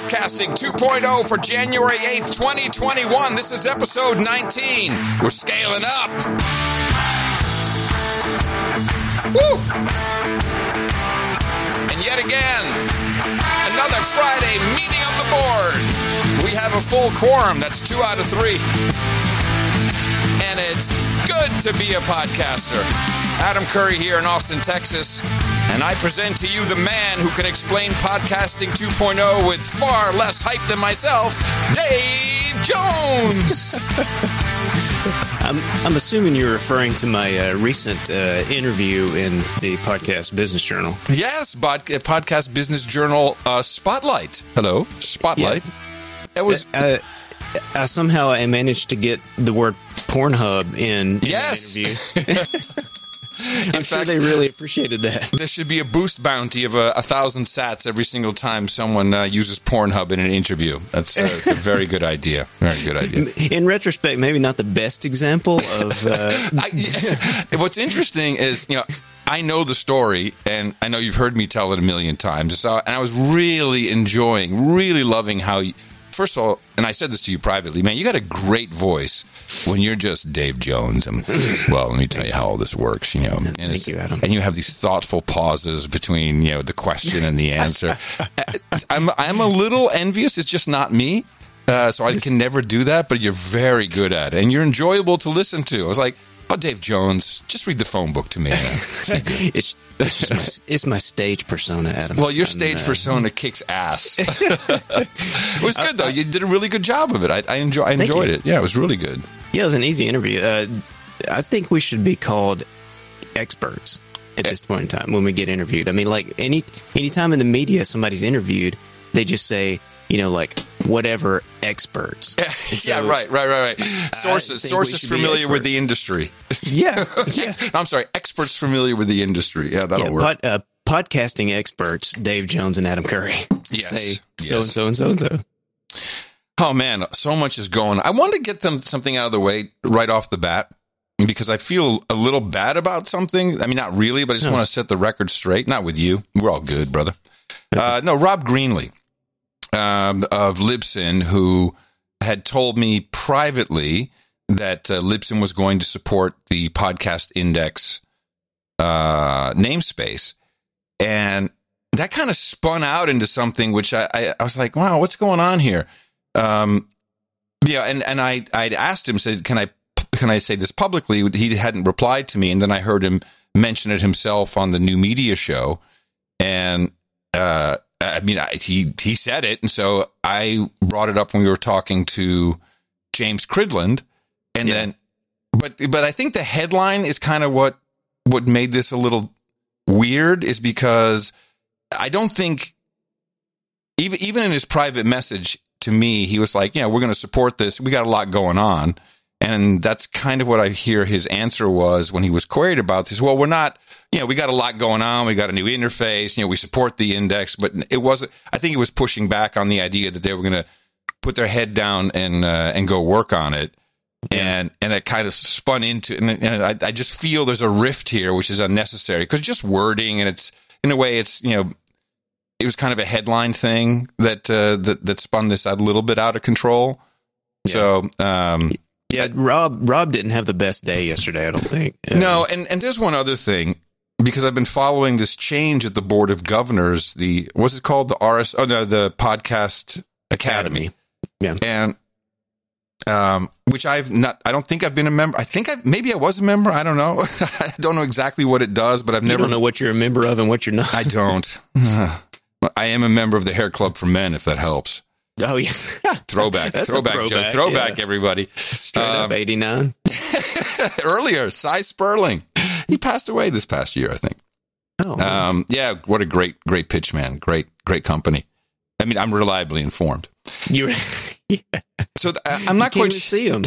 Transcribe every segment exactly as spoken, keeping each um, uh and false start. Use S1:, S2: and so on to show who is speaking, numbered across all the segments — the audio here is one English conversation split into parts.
S1: Podcasting two point oh for January eighth, twenty twenty-one. This is episode nineteen. We're scaling up. Woo! And yet again, another Friday meeting of the board. We have a full quorum. That's two out of three. And it's good to be a podcaster. Adam Curry here in Austin, Texas. And I present to you the man who can explain podcasting two point oh with far less hype than myself, Dave Jones.
S2: I'm, I'm assuming you're referring to my uh, recent uh, interview in the Podcast Business Journal.
S1: Yes, bod- Podcast Business Journal uh, Spotlight. Hello, Spotlight.
S2: Yeah.
S1: It was.
S2: Uh, I somehow I managed to get the word Pornhub in, in
S1: yes.
S2: the interview. I'm
S1: In
S2: sure
S1: fact,
S2: they really appreciated that.
S1: There should be a boost bounty of a, a thousand sats every single time someone uh, uses Pornhub in an interview. That's uh, a very good idea. Very good idea.
S2: In retrospect, maybe not the best example of. Uh...
S1: I, yeah. What's interesting is, you know, I know the story, and I know you've heard me tell it a million times. So, and I was really enjoying, really loving how. You, First of all, and I said this to you privately, man, you got a great voice when you're just Dave Jones. And, well, let me tell you how all this works, you know. And
S2: Thank you, Adam.
S1: And you have these thoughtful pauses between, you know, the question and the answer. I'm I'm a little envious. It's just not me. Uh, so I can never do that, but you're very good at it. And you're enjoyable to listen to. I was like, oh, Dave Jones, just read the phone book to me.
S2: it's, it's just my, it's my stage persona, Adam.
S1: Well, your stage uh, persona kicks ass. It was good, though. You did a really good job of it. I, I, enjoy, I enjoyed it. Yeah, it was really good.
S2: Yeah, it was an easy interview. Uh, I think we should be called experts at this point in time when we get interviewed. I mean, like, any anytime in the media somebody's interviewed, they just say, you know, like, whatever experts.
S1: So, yeah, right, right, right, right. Sources, sources familiar with the industry.
S2: Yeah. yeah.
S1: I'm sorry, experts familiar with the industry. Yeah, that'll
S2: yeah,
S1: work.
S2: Pod, uh, podcasting experts, Dave Jones and Adam Curry.
S1: Yes.
S2: Say
S1: yes.
S2: so and so and so and so.
S1: Oh, man, so much is going on. I wanted to get them something out of the way right off the bat because I feel a little bad about something. I mean, not really, but I just no. want to set the record straight. Not with you. We're all good, brother. Uh, no, Rob Greenlee. Um, of Libsyn, who had told me privately that uh, Libsyn was going to support the Podcast Index uh, namespace. And that kind of spun out into something which I, I, I was like, wow, what's going on here? Um, yeah, and, and I I'd asked him, said, can I can I say this publicly? He hadn't replied to me, and then I heard him mention it himself on the New Media Show. And uh I mean, I, he he said it, and so I brought it up when we were talking to James Cridland, and yeah. then, but but I think the headline is kind of what what made this a little weird, is because I don't think even even in his private message to me, he was like, yeah, we're going to support this. We got a lot going on, and that's kind of what I hear his answer was when he was queried about this. Well, we're not. You know, we got a lot going on. We got a new interface. You know, we support the index, but it wasn't. I think he was pushing back on the idea that they were going to put their head down and uh, and go work on it, and and it kind of spun into. And, and I, I just feel there's a rift here, which is unnecessary because just wording, and it's in a way, it's you know, it was kind of a headline thing that uh, that that spun this out a little bit out of control. Yeah. So. Um,
S2: yeah, Rob Rob didn't have the best day yesterday, I don't think. Uh,
S1: no, and and there's one other thing. Because I've been following this change at the Board of Governors, the what's it called, the R S? Oh no, the Podcast Academy.
S2: Yeah,
S1: and um, which I've not. I don't think I've been a member. I think I maybe I was a member. I don't know. I don't know exactly what it does, but I've
S2: you
S1: never.
S2: Don't know what you're a member of and what you're not.
S1: I don't. I am a member of the Hair Club for Men, if that helps.
S2: Oh yeah,
S1: throwback, throwback, throwback, Joe, throwback, yeah. Everybody.
S2: Straight um, up eighty-nine.
S1: Earlier, Cy Sperling. He passed away this past year, I think.
S2: Oh,
S1: um, yeah. What a great, great pitch, man. Great, great company. I mean, I'm reliably informed.
S2: You, yeah.
S1: So th- I'm not
S2: you
S1: quite
S2: can't see them.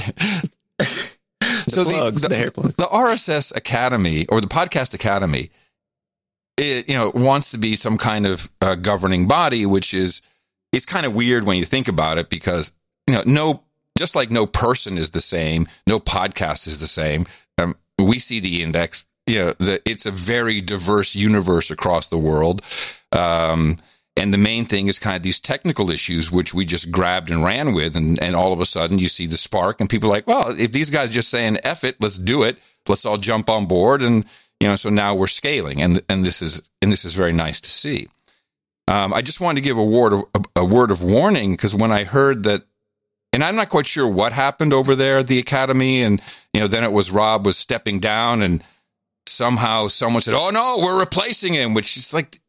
S1: So
S2: the, plugs,
S1: the,
S2: the, hair plugs.
S1: the R S S Academy or the Podcast Academy, it you know wants to be some kind of uh, governing body, which is it's kind of weird when you think about it because you know no, just like no person is the same, no podcast is the same. Um, we see the index, you know, the, it's a very diverse universe across the world. Um, And the main thing is kind of these technical issues, which we just grabbed and ran with. And, and all of a sudden you see the spark and people are like, well, if these guys are just saying, F it, let's do it. Let's all jump on board. And, you know, so now we're scaling. And, and this is, and this is very nice to see. Um, I just wanted to give a word of, a, a word of warning, because when I heard that, and I'm not quite sure what happened over there at the Academy. And, you know, then it was Rob was stepping down and somehow someone said, oh no, we're replacing him, which is like,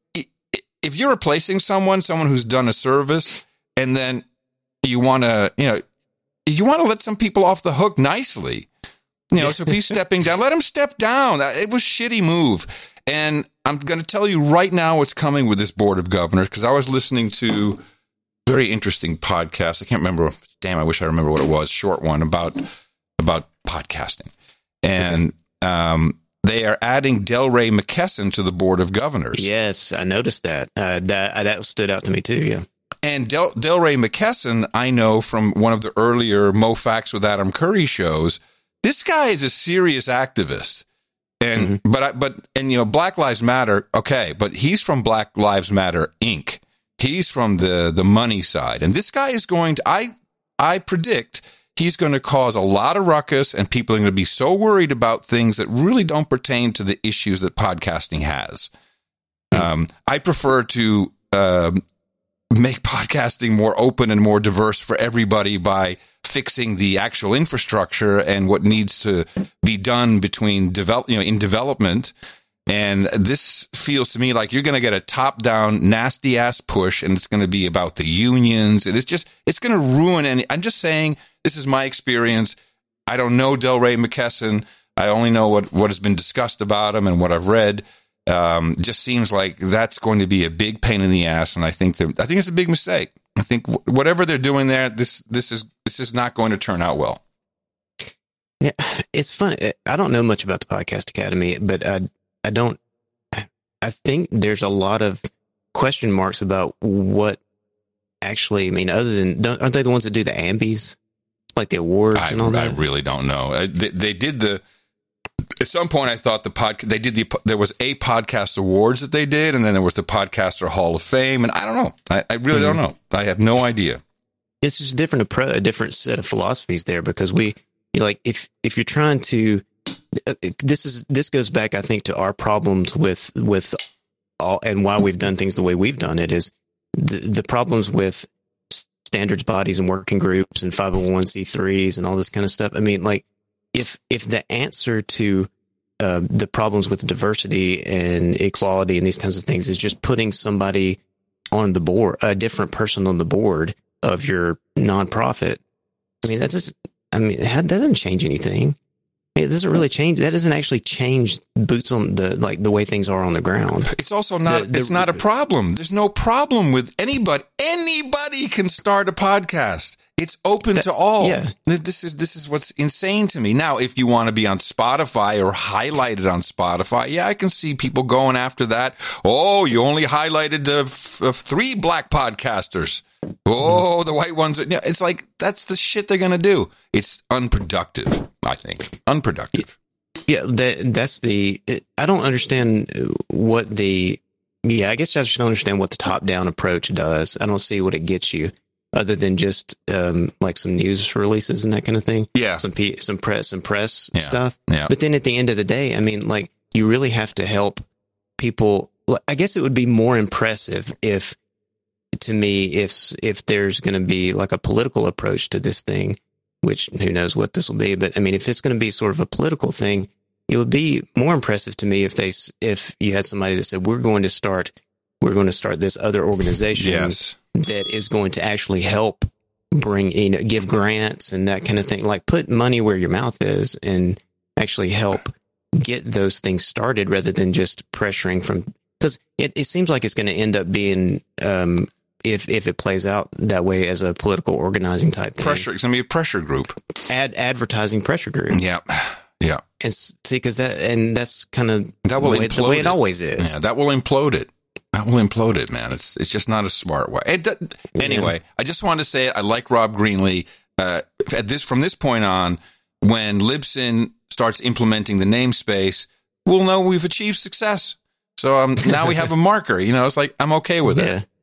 S1: if you're replacing someone, someone who's done a service, and then you want to, you know, you want to let some people off the hook nicely, you know, so if he's stepping down, let him step down. It was a shitty move. And I'm going to tell you right now what's coming with this board of governors, because I was listening to a very interesting podcast. I can't remember. Damn, I wish I remember what it was. Short one about, about podcasting. And, um, they are adding Delray McKesson to the board of governors.
S2: Yes, I noticed that. Uh, that that stood out to me too. Yeah.
S1: And Del, Delray McKesson, I know from one of the earlier Mo Facts with Adam Curry shows. This guy is a serious activist, and mm-hmm. but I, but and you know, Black Lives Matter. Okay, but he's from Black Lives Matter Incorporated. He's from the the money side, and this guy is going to. I I predict. He's going to cause a lot of ruckus, and people are going to be so worried about things that really don't pertain to the issues that podcasting has. Um, I prefer to uh, make podcasting more open and more diverse for everybody by fixing the actual infrastructure and what needs to be done between develop, you know, in development. And this feels to me like you're going to get a top-down, nasty-ass push, and it's going to be about the unions, and it's just, it's going to ruin any. I'm just saying, this is my experience. I don't know Delray McKesson. I only know what, what has been discussed about him and what I've read. Um, it just seems like that's going to be a big pain in the ass, and I think that I think it's a big mistake. I think whatever they're doing there, this this is this is not going to turn out well.
S2: Yeah, it's fun. I don't know much about the Podcast Academy, but I I don't. I think there's a lot of question marks about what actually. I mean, other than don't, aren't they the ones that do the Ambies, like the awards
S1: I,
S2: and all that?
S1: I really don't know. They, they did the. At some point, I thought the pod they did the there was a podcast awards that they did, and then there was the Podcaster Hall of Fame, and I don't know. I, I really mm-hmm. don't know. I have no idea.
S2: It's just a different approach, a different set of philosophies there, because we, you know, like if if you're trying to, this is this goes back, I think, to our problems with with all and why we've done things the way we've done it is the the problems with standards bodies and working groups and five oh one c threes and all this kind of stuff. I mean, like. If if the answer to uh, the problems with diversity and equality and these kinds of things is just putting somebody on the board, a different person on the board of your nonprofit, I mean, that just, I mean, that doesn't change anything. It doesn't really change. That doesn't actually change boots on the, like the way things are on the ground.
S1: It's also not, the, the, it's not a problem. There's no problem with anybody. Anybody can start a podcast. It's open that, to all.
S2: Yeah.
S1: This is, this is what's insane to me. Now, if you want to be on Spotify or highlighted on Spotify, yeah, I can see people going after that. Oh, you only highlighted uh, f- uh, three black podcasters. Oh, the white ones. Yeah, it's like, that's the shit they're going to do. It's unproductive, I think. Unproductive.
S2: Yeah, that, that's the, it, I don't understand what the, yeah, I guess I just don't understand what the top-down approach does. I don't see what it gets you other than just um, like some news releases and that kind of thing.
S1: Yeah.
S2: Some, P, some press, some press
S1: yeah.
S2: stuff.
S1: Yeah.
S2: But then at the end of the day, I mean, like, you really have to help people. I guess it would be more impressive if, to me, if if there's going to be like a political approach to this thing, which who knows what this will be, but I mean, if it's going to be sort of a political thing, it would be more impressive to me if they if you had somebody that said we're going to start we're going to start this other organization
S1: yes.
S2: that is going to actually help bring you know give grants and that kind of thing, like put money where your mouth is and actually help get those things started rather than just pressuring from, because it, it seems like it's going to end up being um if if it plays out that way as a political organizing type thing.
S1: Pressure. It's going to be a pressure group.
S2: Ad advertising pressure group.
S1: Yeah. Yeah.
S2: And see, because that, and that's kind of
S1: that will
S2: the way,
S1: implode
S2: the way it,
S1: it
S2: always is.
S1: Yeah, that will implode it. That will implode it, man. It's it's just not a smart way. It, anyway, yeah. I just wanted to say it. I like Rob Greenlee. Uh, at this from this point on, when Libsyn starts implementing the namespace, we'll know we've achieved success. So um, now we have a marker. You know, it's like I'm okay with
S2: yeah.
S1: it.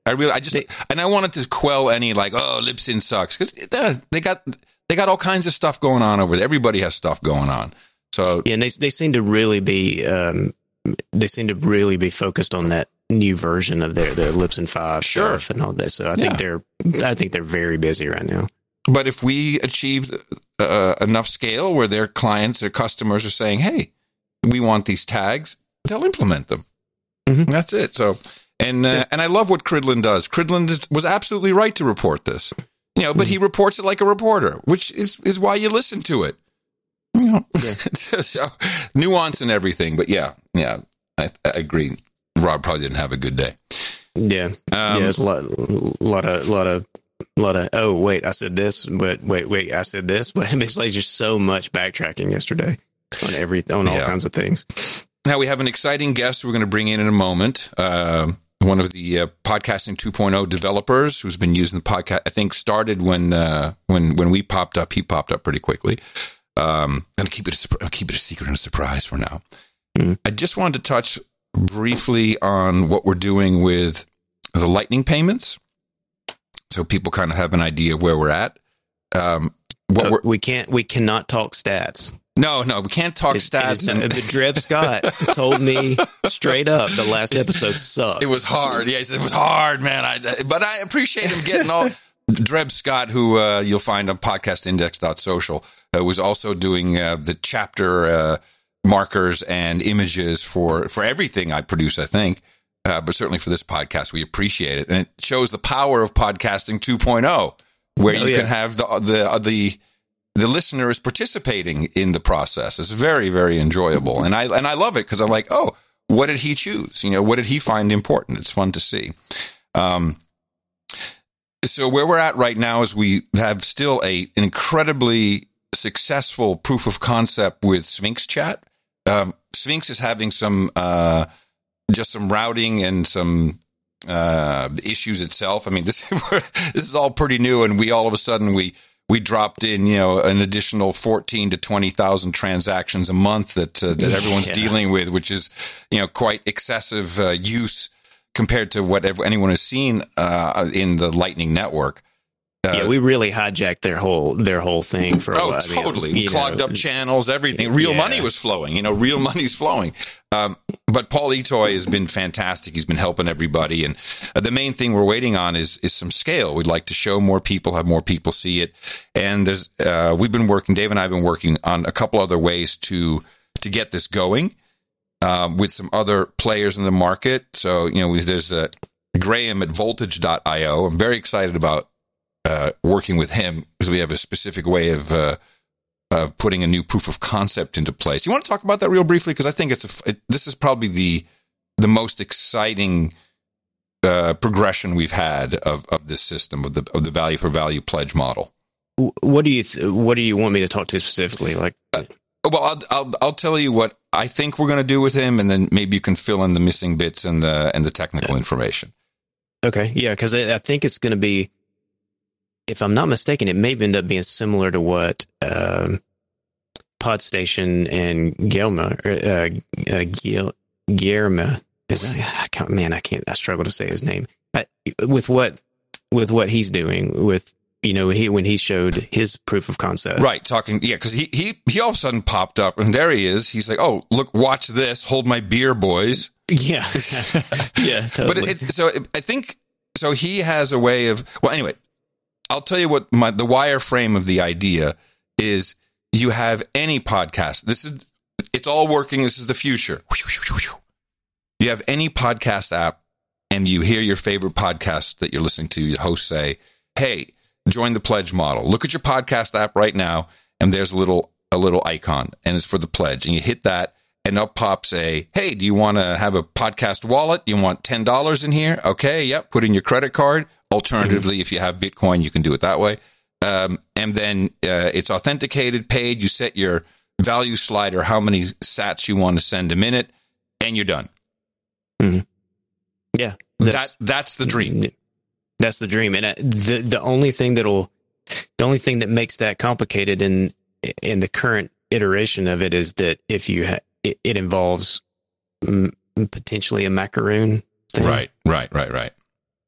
S1: I really, I just,
S2: They-
S1: and I wanted to quell any like, oh, Libsyn sucks, because they got they got all kinds of stuff going on over there. Everybody has stuff going on. So
S2: Yeah, and they they seem to really be um, they seem to really be focused on that new version of their their Libsyn five
S1: Sure.
S2: stuff and all that. So I
S1: Yeah.
S2: think they're I think they're very busy right now.
S1: But if we achieve uh, enough scale where their clients or customers are saying, hey, we want these tags, they'll implement them.
S2: Mhm.
S1: That's it. So, and uh,
S2: Yeah.
S1: and I love what Cridland does. Cridland is, was absolutely right to report this, you know, but he reports it like a reporter, which is, is why you listen to it. You know,
S2: Yeah.
S1: so nuance and everything. But yeah, yeah, I, I agree. Rob probably didn't have a good day.
S2: Yeah,
S1: Um,
S2: yeah, it's a lot, lot of, lot of, lot of. Oh, wait, I said this, but wait, wait, I said this. But it's like just so much backtracking yesterday on every, on all
S1: Yeah.
S2: kinds of things.
S1: Now we have an exciting guest we're going to bring in in a moment. Uh, one of the uh, podcasting two point oh developers who's been using the podcast. I think started when uh, when when we popped up. He popped up pretty quickly. Um, and keep it a, keep it a secret and a surprise for now.
S2: Mhm.
S1: I just wanted to touch briefly on what we're doing with the Lightning payments, so people kind of have an idea of where we're at. Um, what
S2: Uh,
S1: we're,
S2: we can't, we cannot talk stats.
S1: no, no, we can't talk
S2: It-
S1: stats.
S2: it is
S1: and,
S2: not- but Dreb Scott told me straight up the last episode sucked.
S1: It was hard. Yeah, he said it was hard, man. I, but I appreciate him getting all. Dreb Scott, who uh, you'll find on podcast index dot social, uh, was also doing uh, the chapter uh, markers and images for, for everything I produce, I think. Uh, but certainly for this podcast, we appreciate it. And it shows the power of podcasting two point oh, where
S2: Oh,
S1: you
S2: yeah.
S1: can have the, the, the, the listener is participating in the process. It's very, very enjoyable. And I, and I love it because I'm like, oh, what did he choose? You know, what did he find important? It's fun to see. Um, so where we're at right now is we have still a an incredibly successful proof of concept with Sphinx Chat. Um, Sphinx is having some, uh, just some routing and some, uh, issues itself. I mean, this, this is all pretty new, and we all of a sudden we, we dropped in, you know, an additional fourteen to twenty thousand transactions a month that, uh, that everyone's
S2: Yeah.
S1: dealing with, which is, you know, quite excessive, uh, use compared to what anyone has seen, uh, in the Lightning network. Uh,
S2: yeah, we really hijacked their whole their whole thing for a
S1: Oh,
S2: while. I mean,
S1: totally.
S2: you
S1: Clogged
S2: know,
S1: up channels, everything. Real
S2: Yeah.
S1: money was flowing. You know, real money's flowing. Um, but Paul Etoy has been fantastic. He's been helping everybody. And uh, the main thing we're waiting on is is some scale. We'd like to show more people, have more people see it. And there's uh, we've been working, Dave and I have been working on a couple other ways to to get this going um, with some other players in the market. So, you know, we, there's uh, Graham at voltage dot io. I'm very excited about Uh, working with him because we have a specific way of uh, of putting a new proof of concept into place. You want to talk about that real briefly, because I think it's a, it, this is probably the the most exciting uh, progression we've had of, of this system of the of the value for value pledge model.
S2: what do you th- what do you want me to talk to specifically? Like,
S1: Well, I'll I'll, I'll tell you what I think we're going to do with him, and then maybe you can fill in the missing bits and the and the technical information.
S2: okay, yeah, because I, I think it's going to be. If I'm not mistaken, it may end up being similar to what um, Podstation and Guillermo, uh, uh, Guil- Guillermo, is I can't, man, I can't, I struggle to say his name. I, with what, with what he's doing with, you know, he when he showed his proof of concept,
S1: Right, talking, yeah, because he, he, he all of a sudden popped up, and there he is. He's like, oh, look, watch this. Hold my beer, boys.
S2: Yeah, yeah, totally.
S1: But it's, so it, I think, so he has a way of, well, anyway, I'll tell you what my, the wireframe of the idea is. You have any podcast. This is, it's all working. This is the future. You have any podcast app, and you hear your favorite podcast that you're listening to, your host say, hey, join the pledge model. Look at your podcast app right now, and there's a little a little icon, and it's for the pledge. And you hit that, and up pops a, hey, do you want to have a podcast wallet? You want ten dollars in here? Okay, yep, put in your credit card. Alternatively, mm-hmm. if you have Bitcoin, you can do it that way. Um, and then uh, it's authenticated, paid. You set your value slider, how many sats you want to send a minute, and you're done.
S2: Mm-hmm. Yeah,
S1: that's, that that's the dream.
S2: That's the dream. And uh, the the only thing that'll the only thing that makes that complicated in in the current iteration of it is that if you ha- it, it involves m- potentially a macaroon thing.
S1: Right, right, right, right.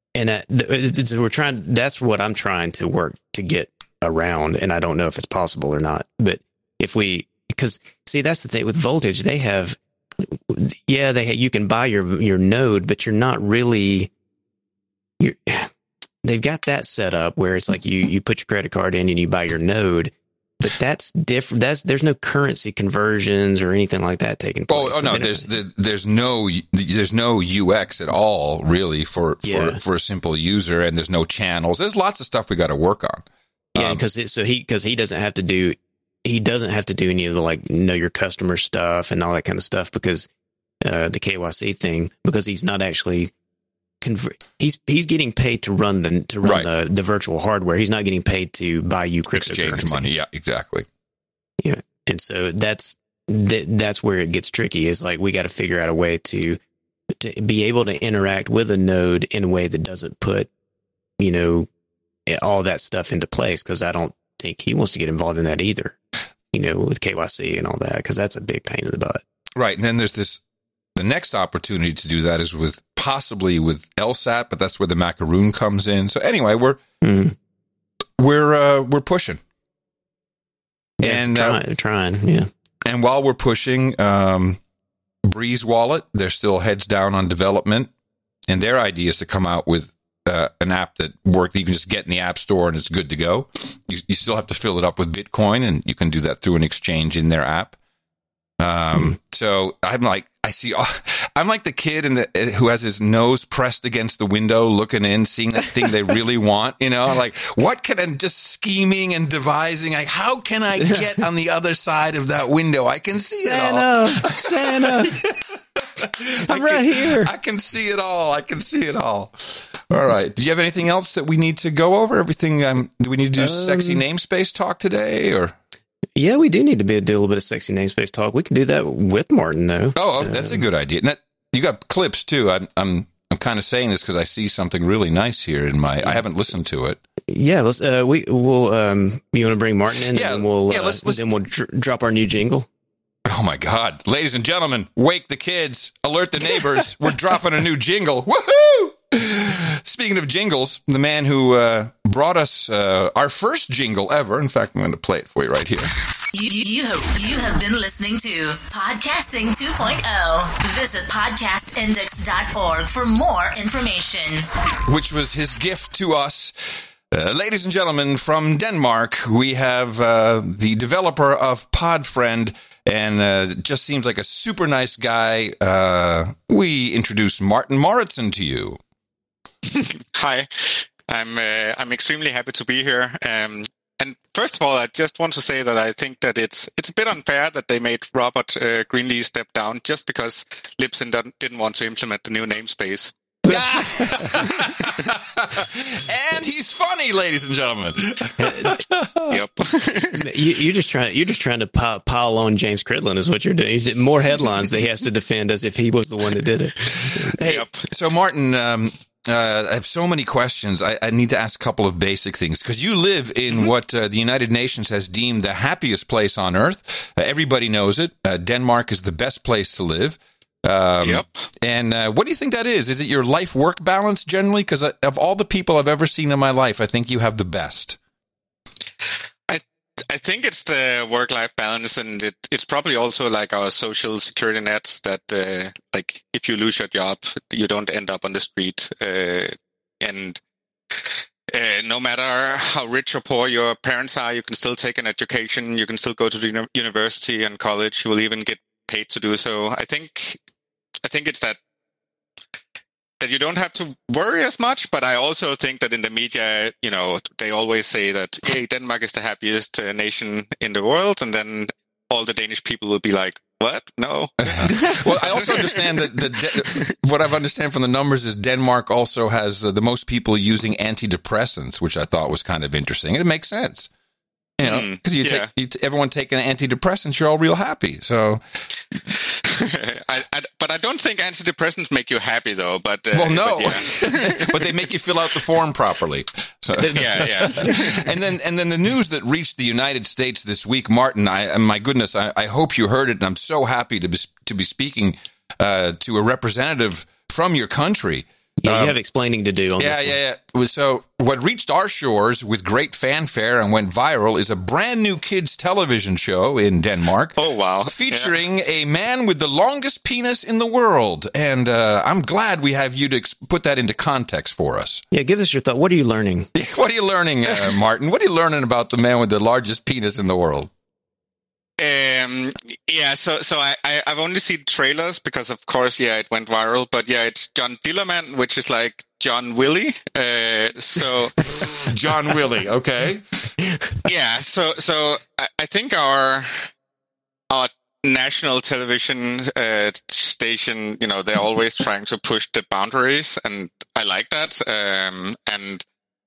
S2: and uh, th- we're trying. That's what I'm trying to work to get around, and I don't know if it's possible or not. But if we, because see, that's the thing with voltage. They have, yeah, they you can buy your your node, but you're not really. You're, they've got that set up where it's like you you put your credit card in and you buy your node. But that's different. That's there's no currency conversions or anything like that taking place.
S1: Oh, oh no, there's the, there's no there's no U X at all really for for,
S2: Yeah.
S1: for a simple user, and there's no channels. There's lots of stuff we got to work on.
S2: Yeah,
S1: Um,
S2: because so he because he doesn't have to do he doesn't have to do any of the like know your customer stuff and all that kind of stuff because uh, the K Y C thing because he's not actually convert. He's he's getting paid to run the to run
S1: Right.
S2: the, the virtual hardware. He's not getting paid to buy you cryptocurrency.
S1: exchange money. Yeah, exactly.
S2: Yeah, and so that's that, that's where it gets tricky. Is like we got to figure out a way to to be able to interact with a node in a way that doesn't put you know all that stuff into place. Because I don't think he wants to get involved in that either. You know, with K Y C and all that, because that's a big pain in the butt.
S1: Right, and then there's this. The next opportunity to do that is with possibly with L S A T, but that's where the macaroon comes in. So anyway, we're
S2: Mm.
S1: we're uh, we're pushing,
S2: Yeah,
S1: and
S2: trying,
S1: uh,
S2: trying, yeah.
S1: and while we're pushing, um, Breeze Wallet, they're still heads down on development, and their idea is to come out with uh, an app that works. You can just get in the App Store and it's good to go. You, you still have to fill it up with Bitcoin, and you can do that through an exchange in their app. Um,
S2: Mm.
S1: So I'm like, I see, I'm like the kid in the who has his nose pressed against the window, looking in, seeing that thing they really want. You know, like what can I just scheming and devising? Like, how can I get on the other side of that window? I can see it all.
S2: Santa, Santa, I'm
S1: I
S2: right
S1: can-
S2: here.
S1: I can see it all. I can see it all. All right. Do you have anything else that we need to go over? Everything? Um, do we need to do
S2: Um,
S1: sexy namespace talk today, or?
S2: Yeah, we do need to be do a little bit of sexy namespace talk. We can do that with Martin, though.
S1: Oh, oh, that's a good idea. And that, you got clips too. I'm I'm I'm kind of saying this because I see something really nice here in my. I haven't listened to it.
S2: Yeah, let's. Uh, we will. Um, you want to bring Martin in?
S1: Yeah,
S2: and then we'll.
S1: yeah,
S2: uh,
S1: let's- let's-
S2: then we'll dr- drop our new jingle.
S1: Oh my God, ladies and gentlemen, wake the kids, alert the neighbors. We're dropping a new jingle. Woohoo! Speaking of jingles, the man who uh, brought us uh, our first jingle ever. In fact, I'm going to play it for you right here.
S3: You, you, you, have, you have been listening to Podcasting two point oh. Visit podcast index dot org for more information.
S1: Which was his gift to us. Uh, ladies and gentlemen, from Denmark, we have uh, the developer of Podfriend, and uh, just seems like a super nice guy. Uh, we introduce Martin Moritzen to you.
S4: Hi, I'm uh, I'm extremely happy to be here. Um, and first of all, I just want to say that I think that it's it's a bit unfair that they made Robert uh, Greenlee step down just because Libsyn didn't want to implement the new namespace.
S1: And he's funny, ladies and gentlemen.
S4: Yep.
S2: you, you're just trying. You're just trying to pile, pile on James Cridlin, is what you're doing. More headlines that he has to defend as if he was the one that did it.
S1: Hey,
S4: Yep.
S1: so Martin, um, uh, I have so many questions. I, I need to ask a couple of basic things because you live in
S4: Mm-hmm.
S1: what uh, the United Nations has deemed the happiest place on earth. Uh, everybody knows it. Uh, Denmark is the best place to live. Um,
S4: Yep.
S1: And uh, what do you think that is? Is it your life-work balance generally? Because of all the people I've ever seen in my life, I think you have the best.
S4: I I think it's the work-life balance, and it, it's probably also like our social security net that, uh, like, if you lose your job, you don't end up on the street. Uh, and uh, no matter how rich or poor your parents are, you can still take an education. You can still go to the uni- university and college. You will even get paid to do so. I think, I think it's that that you don't have to worry as much, but I also think that in the media, you know, they always say that, hey, Denmark is the happiest uh, nation in the world, and then all the Danish people will be like, what? No.
S1: Well, I also understand that the De- what I've understand from the numbers is Denmark also has uh, the most people using antidepressants, which I thought was kind of interesting. And it makes sense. You know, because you
S4: yeah.
S1: take you t- everyone taking antidepressants, you're all real happy. So,
S4: I, I, but I don't think antidepressants make you happy, though. But uh,
S1: well, no,
S4: but, yeah.
S1: but they make you fill out the form properly. So,
S4: yeah, yeah.
S1: and then and then the news that reached the United States this week, Martin. I, my goodness, I, I hope you heard it, and I'm so happy to be to be speaking uh, to a representative from your country.
S2: Yeah, you
S1: Um,
S2: have explaining to do on
S1: Yeah,
S2: this
S1: yeah,
S2: one.
S1: yeah. So what reached our shores with great fanfare and went viral is a brand new kids television show in Denmark.
S4: Oh, wow.
S1: Featuring a man with the longest penis in the world. And uh, I'm glad we have you to ex- put that into context for us.
S2: Yeah, give us your thought. What are you learning?
S1: What are you learning, uh, Martin? What are you learning about the man with the largest penis in the world?
S4: Um, yeah, so so I, I I've only seen trailers because of course yeah it went viral, but yeah it's John Dillermand, which is like John Willie. Uh, so
S1: John Willie, okay.
S4: yeah, so so I, I think our our national television uh, station, you know, they're always trying to push the boundaries, and I like that. Um, and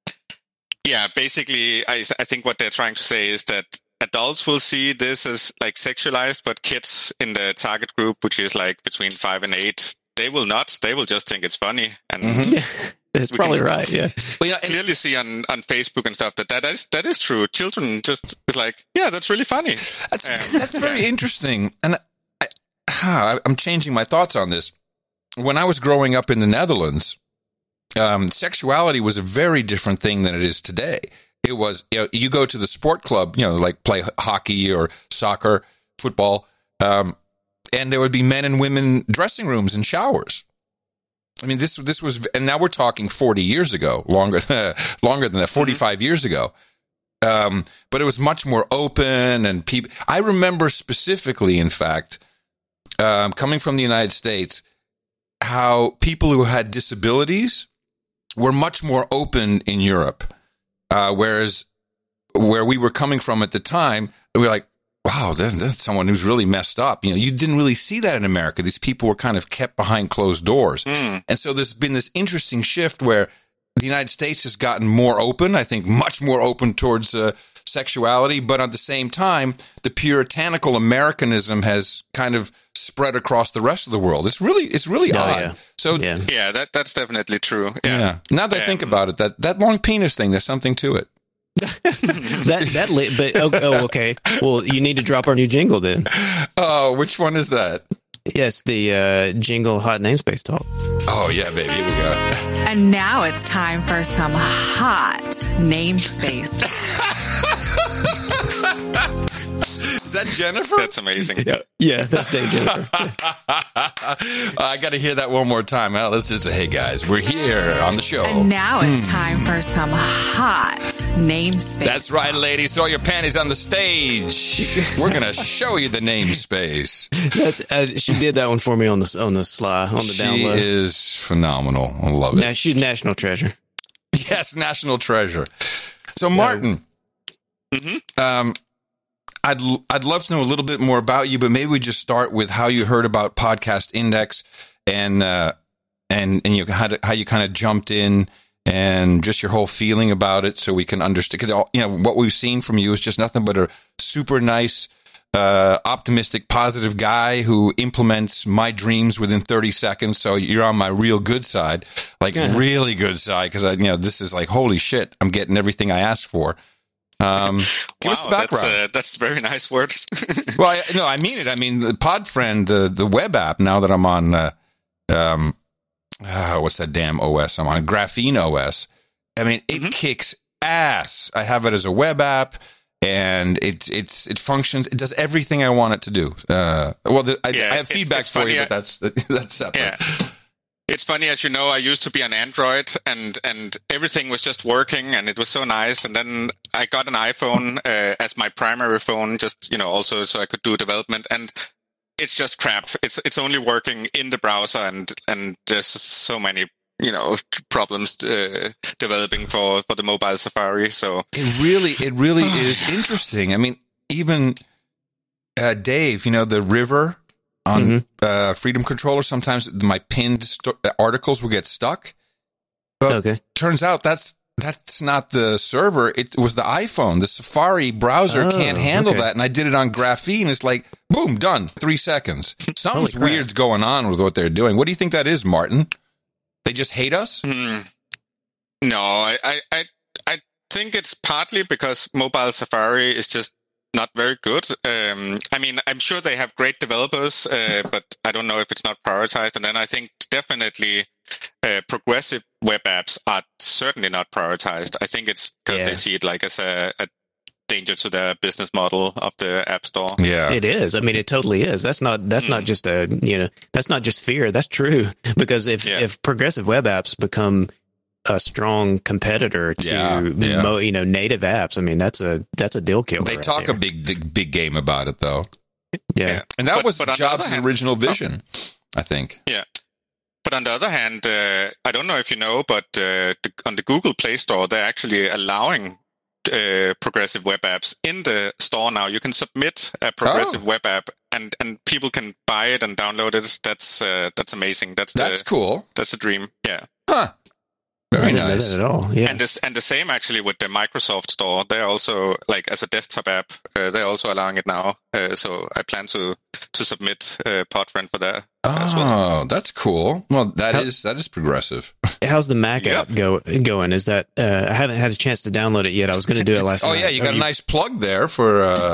S4: yeah, basically, I I think what they're trying to say is that adults will see this as like sexualized, but kids in the target group, which is like between five and eight, they will not. They will just think it's funny. And
S1: Mhm.
S2: That's
S4: we
S2: probably
S4: can
S2: right, yeah.
S1: Well, you know, and-
S4: clearly see on, on Facebook and stuff that that is, that is true. Children just is like, yeah, that's really funny.
S1: That's,
S4: Um,
S1: that's very interesting. And I, I, I'm changing my thoughts on this. When I was growing up in the Netherlands, um, sexuality was a very different thing than it is today. It was, you know, you go to the sport club, you know, like play hockey or soccer, football, um, and there would be men and women dressing rooms and showers. I mean, this this was, and now we're talking forty years ago, longer longer than that, forty-five mm-hmm. years ago. Um, but it was much more open, and people. I remember specifically, in fact, um, coming from the United States, how people who had disabilities were much more open in Europe. Uh, whereas where we were coming from at the time, we were like, wow, that's, that's someone who's really messed up. You know, you didn't really see that in America. These people were kind of kept behind closed doors. Mm. And so there's been this interesting shift where the United States has gotten more open, I think much more open towards uh, sexuality. But at the same time, the puritanical Americanism has kind of spread across the rest of the world. It's really, it's really
S2: oh,
S1: odd.
S2: Yeah.
S1: So
S4: yeah, yeah that, that's definitely true. Yeah.
S1: yeah. Now that I think about it, that, that long penis thing, there's something to it.
S2: that that li- but oh, oh okay. Well, you need to drop our new jingle then.
S1: Oh, which one is that?
S2: Yes, the uh, jingle hot namespace talk.
S1: Oh yeah, baby, here we go.
S5: And now it's time for some hot namespace.
S1: Is that Jennifer?
S4: That's amazing.
S2: Yeah, yeah that's Dave Jennifer.
S1: I got to hear that one more time. Well, let's just say, hey guys, we're here on the show.
S5: And now it's time for some hot namespace.
S1: That's right, ladies. Throw your panties on the stage. We're gonna show you the namespace.
S2: That's uh, she did that one for me on the on the sly on the
S1: she
S2: download.
S1: She is phenomenal. I love it.
S2: Now she's national treasure.
S1: Yes, national treasure. So, Martin,
S4: yeah. mm-hmm.
S1: um. I'd I'd love to know a little bit more about you, but maybe we just start with how you heard about Podcast Index and uh, and and you how, to, how you kind of jumped in and just your whole feeling about it, so we can understand. Because you know what we've seen from you is just nothing but a super nice, uh, optimistic, positive guy who implements my dreams within thirty seconds. So you're on my real good side, like yeah. really good side, because I you know this is like holy shit, I'm getting everything I asked for. Um, give
S4: wow,
S1: us the background.
S4: That's, uh, that's very nice words.
S1: Well, I, no, I mean it. I mean, the Podfriend, the, the web app, now that I'm on, uh, um, uh, what's that damn O S I'm on? Graphene O S. I mean, it mm-hmm. kicks ass. I have it as a web app, and it, it's, it functions. It does everything I want it to do. Uh, well, the, I,
S4: yeah,
S1: I have feedback for you, but that's, that's separate.
S4: Yeah. It's funny, as you know, I used to be on Android, and, and everything was just working, and it was so nice. And then I got an iPhone uh, as my primary phone, just you know, also so I could do development. And it's just crap. It's it's only working in the browser, and and there's so many you know problems uh, developing for, for the mobile Safari. So
S1: it really it really is interesting. I mean, even uh, Dave, you know, the River. On mm-hmm. uh, Freedom Controller, sometimes my pinned st- articles will get stuck. But
S2: okay.
S1: Turns out that's that's not the server. It was the iPhone. The Safari browser
S2: oh,
S1: can't handle
S2: okay.
S1: that. And I did it on Graphene. It's like, boom, done. Three seconds. Something weird's going on with what they're doing. What do you think that is, Martin? They just hate us?
S4: Mm. No, I, I, I think it's partly because mobile Safari is just not very good. Um, I mean, I'm sure they have great developers, uh, but I don't know if it's not prioritized. And then I think definitely uh, progressive web apps are certainly not prioritized. I think it's because
S2: Yeah.
S4: they see it like as a, a danger to their business model of the App Store.
S1: Yeah.
S2: It is. I mean, it totally is. That's not. That's not just a. You know. That's not just fear. That's true. Because if
S4: Yeah.
S2: if progressive web apps become a strong competitor to
S1: Yeah, yeah.
S2: Mo, you know native apps, I mean that's a that's a deal killer.
S1: They
S2: right
S1: talk
S2: there.
S1: a big, big, big game about it, though.
S2: yeah.
S4: Yeah.
S1: And that
S4: But-
S1: was
S4: but on the
S1: Jobs'
S4: other hand-
S1: original vision, I think.
S4: Yeah. But on the other hand, uh, I don't know if you know, but uh, the, on the Google Play Store, they're actually allowing uh, progressive web apps in the store now. You can submit a progressive
S1: Oh.
S4: web app, and, and people can buy it and download it. That's uh, that's amazing. That's the,
S1: That's cool.
S4: that's a dream. Yeah.
S1: Huh.
S2: I
S1: Very
S2: didn't know
S1: nice.
S2: that at all. Yeah.
S4: And this and the same actually with the Microsoft Store. They're also like as a desktop app. Uh, they're also allowing it now. Uh, so I plan to to submit uh, Podfriend for that as well.
S1: Oh, that's cool. Well, that
S2: How-
S1: is that is progressive.
S2: How's the Mac
S4: Yep.
S2: app go going? Is that uh, I haven't had a chance to download it yet. I was going to do it last
S1: Oh
S2: night.
S1: yeah, you
S2: Are
S1: got a nice plug there for uh,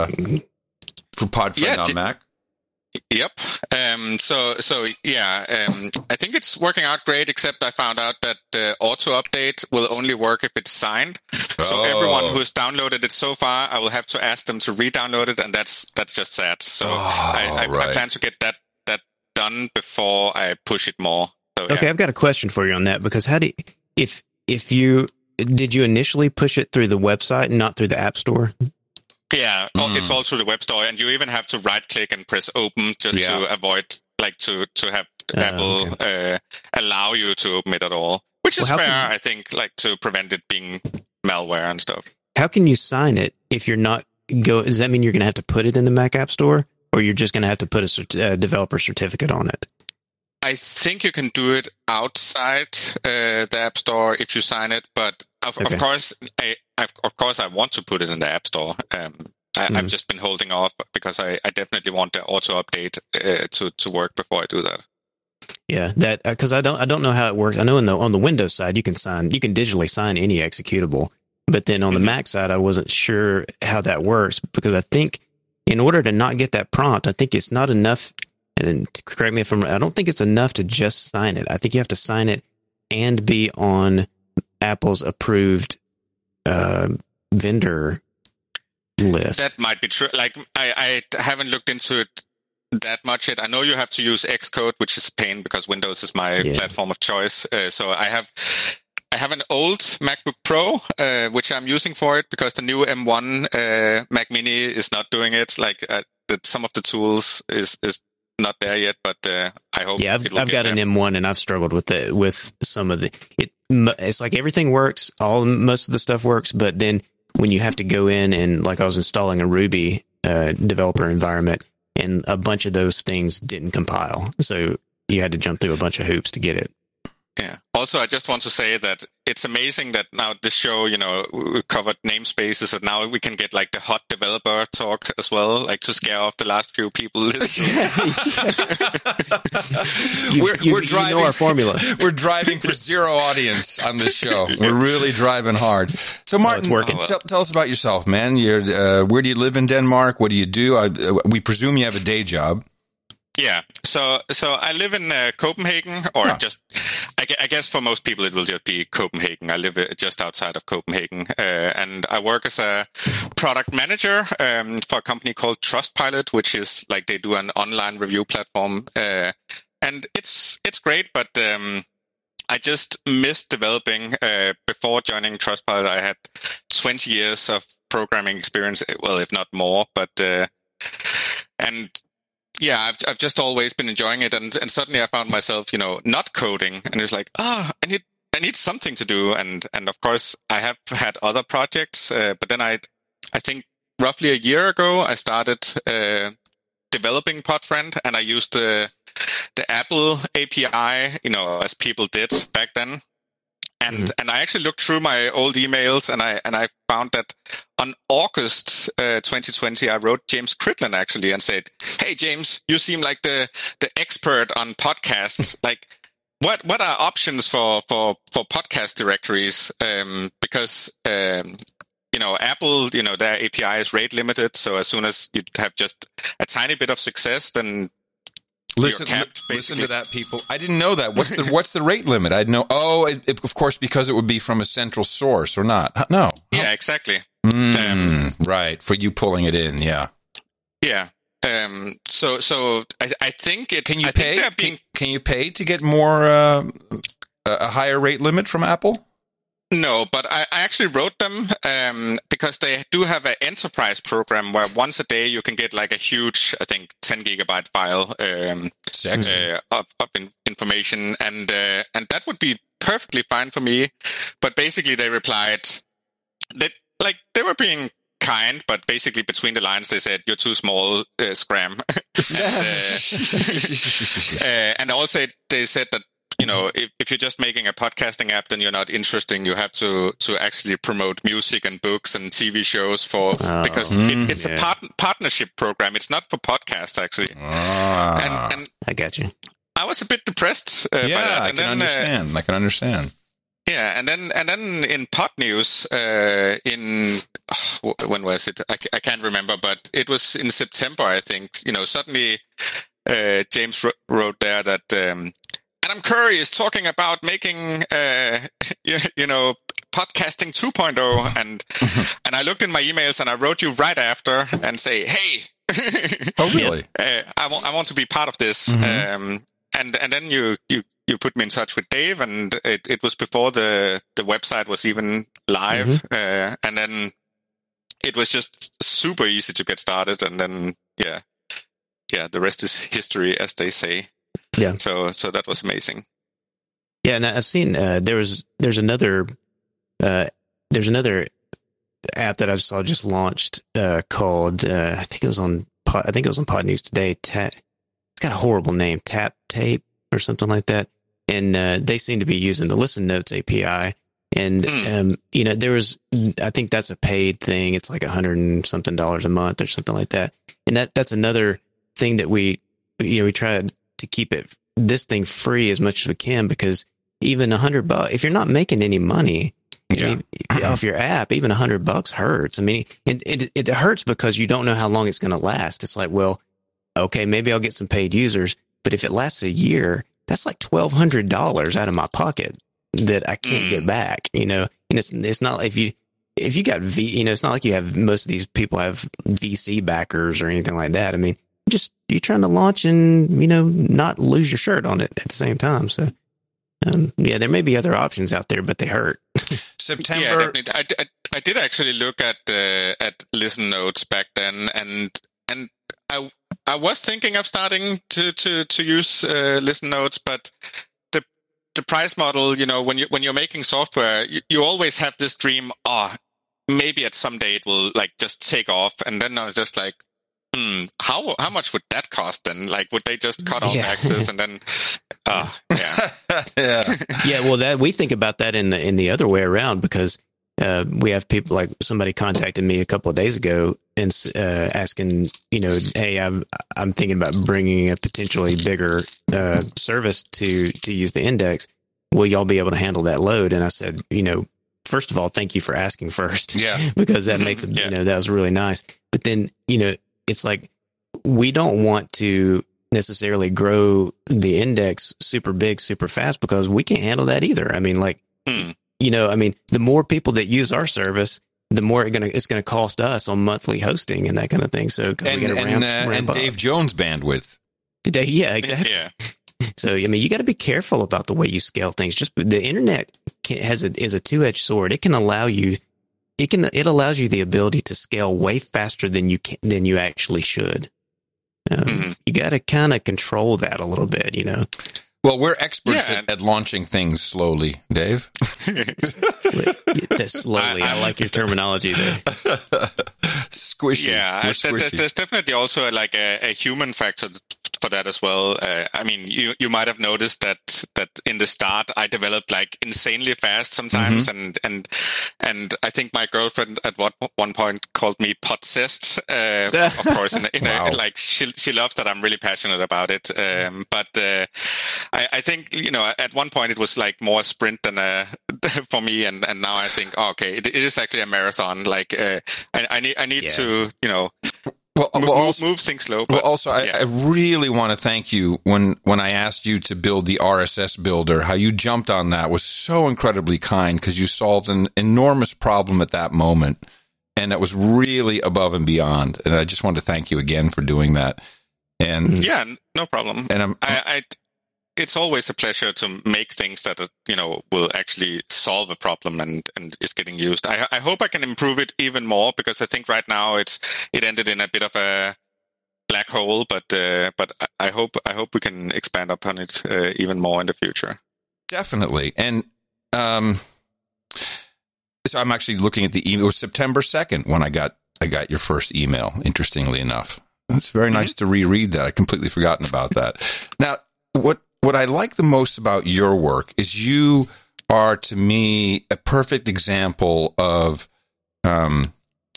S1: for Podfriend
S4: Yeah,
S1: on
S4: di-
S1: Mac.
S4: Yep. Um, so, so yeah, um, I think it's working out great, except I found out that the auto update will only work if it's signed. So
S1: Oh.
S4: everyone who's downloaded it so far, I will have to ask them to re-download it, and that's, that's just sad. So
S1: Oh,
S4: I, I,
S1: right.
S4: I plan to get that, that done before I push it more. So,
S2: Okay,
S4: yeah.
S2: I've got a question for you on that because how do you, if if you did you initially push it through the website and not through the App Store?
S4: Yeah, all-
S1: Mm.
S4: it's all through the web store, and you even have to right click and press open just
S1: Yeah.
S4: to avoid, like, to to have
S2: Oh,
S4: Apple uh, allow you to open it at all, which is
S2: Well, how
S4: fair,
S2: can-
S4: I think, like to prevent it being malware and stuff.
S2: How can you sign it if you're not go? Does that mean you're going to have to put it in the Mac App Store, or you're just going to have to put a cert, uh, developer certificate on it?
S4: I think you can do it outside uh, the App Store if you sign it, but of,
S2: Okay.
S4: of course, I, I of course I want to put it in the App Store. Um, I, I've
S2: Mhm.
S4: just been holding off because I, I definitely want the auto update uh, to to work before I do that.
S2: Yeah, that because I don't I don't know how it works. I know in the on the Windows side you can sign you can digitally sign any executable, but then on the
S4: Mhm.
S2: Mac side I wasn't sure how that works because I think in order to not get that prompt, I think it's not enough. And correct me if I'm. I don't think it's enough to just sign it. I think you have to sign it and be on Apple's approved uh, vendor list.
S4: That might be true. Like I, I haven't looked into it that much yet. I know you have to use Xcode, which is a pain because Windows is my
S2: Yeah.
S4: platform of choice. Uh, so I have I have an old MacBook Pro, uh, which I'm using for it because the new M one uh, Mac Mini is not doing it. Like uh, the, some of the tools is is not there yet, but uh, I hope.
S2: Yeah, I've,
S4: it will
S2: I've
S4: get
S2: got
S4: there.
S2: an M one and I've struggled with it with some of the it. m- It's like everything works, all most of the stuff works, but then when you have to go in and like I was installing a Ruby uh, developer environment, and a bunch of those things didn't compile, so you had to jump through a bunch of hoops to get it.
S4: Yeah. Also, I just want to say that it's amazing that now this show, you know, we covered namespaces, and now we can get like the hot developer talk as well, like to scare off the last few people listening.
S2: You,
S1: We're-
S2: you-
S1: we're
S2: you
S1: driving-
S2: know our formula.
S1: We're driving for zero audience on this show. We're really driving hard. So, Martin,
S2: it's working.
S1: tell, tell us about yourself, man. You're, uh, where do you live in Denmark? What do you do? I, uh, we presume you have a day job.
S4: Yeah. So, so I live in uh, Copenhagen, or
S1: Huh.
S4: just, I, gue- I guess for most people it will just be Copenhagen. I live uh, just outside of Copenhagen, uh, and I work as a product manager um, for a company called Trustpilot, which is like they do an online review platform, uh, and it's it's great, but um, I just missed developing. Uh, before joining Trustpilot, I had twenty years of programming experience, well, if not more, but uh, and. Yeah, I've I've just always been enjoying it, and and suddenly I found myself, you know, not coding, and it's like, ah, oh, I need I need something to do, and and of course I have had other projects, uh, but then I I think roughly a year ago I started uh, developing Podfriend, and I used the the Apple A P I, you know, as people did back then. And
S2: Mhm.
S4: and I actually looked through my old emails, and I and I found that on August uh, twenty twenty, I wrote James Cridland actually and said, "Hey James, you seem like the the expert on podcasts. Like, what what are options for for for podcast directories? Um, because um, you know, Apple, you know, their A P I is rate limited, so as soon as you have just a tiny bit of success, then
S1: Listen,
S4: you're capped,
S1: li- listen to
S4: basically.
S1: that, people. I didn't know that. What's the what's the rate limit? I know. Oh, it, it, of course, because it would be from a central source, or not? No.
S4: Yeah, exactly.
S1: Mm,
S4: Um,
S1: right. For you pulling it in, yeah.
S4: Yeah. Um, so, so I, I think it.
S1: Can you
S4: I
S1: pay?
S4: Think they're being,
S1: can, can you pay to get more uh, a higher rate limit from Apple?
S4: no, but I, I actually wrote them um, because they do have an enterprise program where once a day you can get like a huge, I think, ten gigabyte file um,
S1: Sexy.
S4: uh, of, of in, information, and uh, and that would be perfectly fine for me. But basically, they replied that like they were being kind, but basically between the lines they said you're too small, uh, Scram. and, uh, uh, and also they said that, you know, if, if you're just making a podcasting app, then you're not interesting. You have to, to actually promote music and books and T V shows for
S2: Oh,
S4: because
S1: mm,
S4: it, it's
S2: yeah.
S4: a part, partnership program. It's not for podcasts actually.
S1: Ah.
S4: And, and
S2: I got you.
S4: I was a bit depressed uh, by
S1: yeah,
S4: that.
S1: I
S4: And
S1: can
S4: then, uh,
S1: understand. I can understand.
S4: Yeah, and then and then in Pod News, uh, in oh, when was it? I, I can't remember, but it was in September, I think. You know, suddenly uh, James wr- wrote there that um, Adam Curry is talking about making, uh, you, you know, podcasting two point oh, and and I looked in my emails and I wrote you right after and say, hey.
S1: Oh, really?
S4: uh, I want I want to be part of this.
S1: Mhm.
S4: Um, and and then you you. You put me in touch with Dave, and it, it was before the, the website was even live.
S2: Mm-hmm.
S4: Uh, and then it was just super easy to get started. And then, yeah, yeah, the rest is history, as they say.
S2: Yeah.
S4: So, so that was amazing.
S2: Yeah, and I've seen uh, there was there's another uh, there's another app that I saw just launched uh, called uh, I think it was on Pod, I think it was on Pod News today. Ta- it's got a horrible name, Tap Tape or something like that. And uh, they seem to be using the Listen Notes A P I. And,
S4: Mm.
S2: um, you know, there was, I think that's a paid thing. It's like a hundred and something dollars a month or something like that. And that that's another thing that we, you know, we try to keep it, this thing free as much as we can, because even a hundred bucks, if you're not making any money
S1: Yeah.
S2: I mean, off your app, even a hundred bucks hurts. I mean, it, it, it hurts because you don't know how long it's going to last. It's like, well, okay, maybe I'll get some paid users, but if it lasts a year, that's like twelve hundred dollars out of my pocket that I can't
S4: Mm.
S2: get back, you know, and it's, it's not if you, if you got V, you know, it's not like you have, most of these people have V C backers or anything like that. I mean, just, you're trying to launch and, you know, not lose your shirt on it at the same time. So, um, yeah, there may be other options out there, but they hurt.
S4: Yeah,
S1: September.
S4: definitely. I, I, I did actually look at uh, at Listen Notes back then, and and I I was thinking of starting to to to use uh, Listen Notes, but the the price model, you know, when you when you're making software, you, you always have this dream. Oh, maybe at some day it will like just take off, and then I was just like, hmm, how how much would that cost then? Like, would they just cut off
S2: Yeah.
S4: access and then? Uh, yeah.
S1: yeah.
S2: Yeah, well, that we think about that in the in the other way around, because uh, we have people like somebody contacted me a couple of days ago and uh, asking, you know, hey, I'm I'm thinking about bringing a potentially bigger uh, service to to use the index. Will y'all be able to handle that load? And I said, you know, first of all, thank you for asking first,
S1: Yeah.
S2: because that makes it,
S4: Yeah.
S2: you know, that was really nice. But then, you know, it's like we don't want to necessarily grow the index super big, super fast, because we can't handle that either. I mean, like,
S4: Hmm.
S2: you know, I mean, the more people that use our service, the more it gonna, it's going to cost us on monthly hosting and that kind of thing. So, 'cause
S1: And
S2: we gotta
S1: and,
S2: ramp,
S1: uh,
S2: ramp
S1: and
S2: up.
S1: Dave Jones bandwidth.
S2: Today, yeah, exactly.
S4: Yeah.
S2: So, I mean, you got to be careful about the way you scale things. Just the internet can, has a, is a two-edged sword. It can allow you, it can, it allows you the ability to scale way faster than you can, than you actually should. Um,
S4: Mhm.
S2: You got to kind of control that a little bit, you know.
S1: Well, we're experts
S4: Yeah.
S1: at, at launching things slowly, Dave.
S2: That's slowly. I,
S4: I-
S2: like your terminology there.
S1: Squishy.
S4: Yeah,
S1: We're
S4: I, there- there's,
S1: squishy.
S4: there's definitely also like a, a human factor for that as well. Uh, I mean, you you might have noticed that that in the start I developed like insanely fast sometimes,
S1: Mm-hmm.
S4: and and and I think my girlfriend at what one point called me possessed. Uh, of course, in, in
S1: Wow.
S4: a, like she she loves that I'm really passionate about it. Um, but uh, I, I think you know at one point it was like more a sprint than a for me, and, and now I think oh, okay, it, it is actually a marathon. Like uh, I, I need I need
S2: Yeah.
S4: to you know.
S1: Well,
S4: move,
S1: well, also,
S4: move things slow.
S1: well,
S4: But,
S1: also, I,
S4: yeah.
S1: I really want to thank you when when I asked you to build the R S S builder. How you jumped on that was so incredibly kind, because you solved an enormous problem at that moment, and that was really above and beyond. And I just wanted to thank you again for doing that. And
S4: yeah, n- no problem.
S1: and I'm
S4: I, I, it's always a pleasure to make things that uh, you know will actually solve a problem and, and is getting used. I, I hope I can improve it even more, because I think right now it's it ended in a bit of a black hole. But uh, but I hope I hope we can expand upon it uh, even more in the future.
S1: definitely. And um, so I'm actually looking at the email. It was September second when I got I got your first email. Interestingly enough, it's very nice to reread that. I'd completely forgotten about that. Now, what what I like the most about your work is you are, to me, a perfect example of um,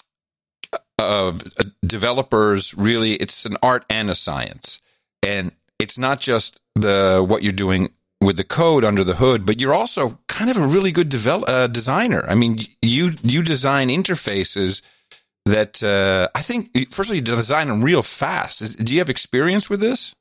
S1: of uh, developers. Really, it's an art and a science, and it's not just the what you're doing with the code under the hood, but you're also kind of a really good develop, uh, designer. I mean, you you design interfaces that uh, I think, firstly, you design them real fast. Is, do you have experience with this?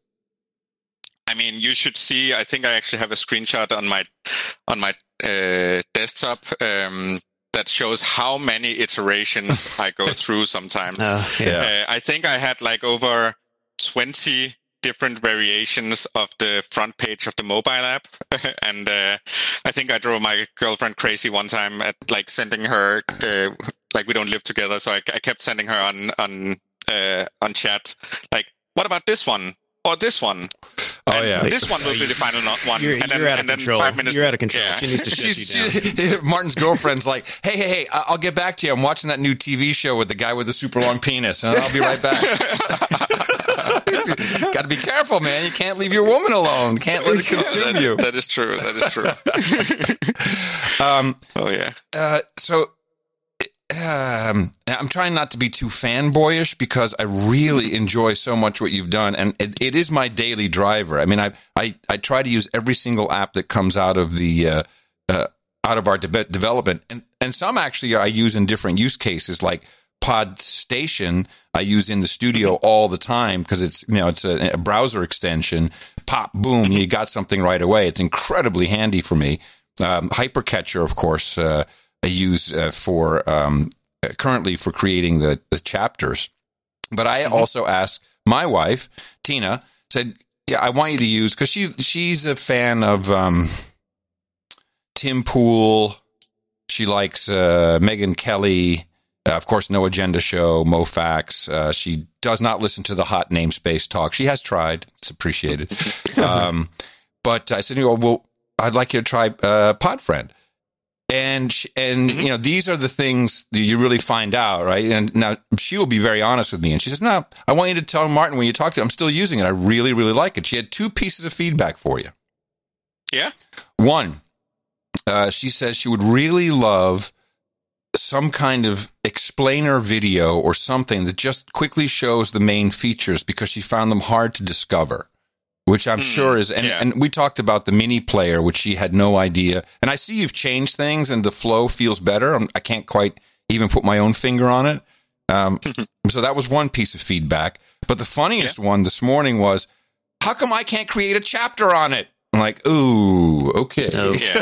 S4: I mean, you should see. I think I actually have a screenshot on my on my uh, desktop um, that shows how many iterations I go through sometimes.
S2: Uh, yeah.
S4: Uh, I think I had like over twenty different variations of the front page of the mobile app. And uh, I think I drove my girlfriend crazy one time at like sending her, uh, like we don't live together. So I, I kept sending her on, on, uh, on chat, like, what about this one or this one?
S1: Oh,
S4: And
S1: yeah.
S4: this one will be the final no- one.
S2: You're,
S4: and then,
S2: you're out of
S4: and then
S2: control.
S4: five minutes.
S2: You're out of control.
S4: Yeah.
S2: She needs to shut you
S1: She's,
S2: down.
S1: she, Martin's girlfriend's like, hey, hey, hey, I- I'll get back to you. I'm watching that new T V show with the guy with the super long penis, and I'll be right back. Got to be careful, man. You can't leave your woman alone. Can't let it consume
S4: that,
S1: you.
S4: that is true. That is true.
S1: Um,
S4: oh, yeah.
S1: uh, so um, I'm trying not to be too fanboyish, because I really enjoy so much what you've done, and it, it is my daily driver. I mean, I, I I try to use every single app that comes out of the uh, uh, out of our de- development, and and some actually I use in different use cases, like Podstation. I use in the studio all the time because it's you know it's a, a browser extension. Pop, boom, you got something right away. It's incredibly handy for me. Um, Hypercatcher, of course. Uh, I use uh, for um, currently for creating the, the chapters. But I mm-hmm. also asked my wife, Tina, said, yeah, I want you to use, because she she's a fan of um, Tim Pool. She likes uh, Megyn Kelly. Uh, of course, No Agenda Show, MoFax. Uh, she does not listen to the hot namespace talk. She has tried. It's appreciated. um, but I said, you know, well, I'd like you to try uh, Podfriend. And, and you know, these are the things that you really find out, right? And now she will be very honest with me. And she says, no, I want you to tell Martin when you talk to him, I'm still using it. I really, really like it. She had two pieces of feedback for you.
S4: Yeah?
S1: One, uh, she says she would really love some kind of explainer video or something that just quickly shows the main features, because she found them hard to discover. Which I'm mm, sure is, and,
S4: yeah.
S1: and we talked about the mini player, which she had no idea. And I see you've changed things, and the flow feels better. I'm, I can't quite even put my own finger on it. Um, so that was one piece of feedback. But the funniest yeah. one this morning was, how come I can't create a chapter on it? I'm like, ooh, okay.
S2: Oh.
S4: Yeah.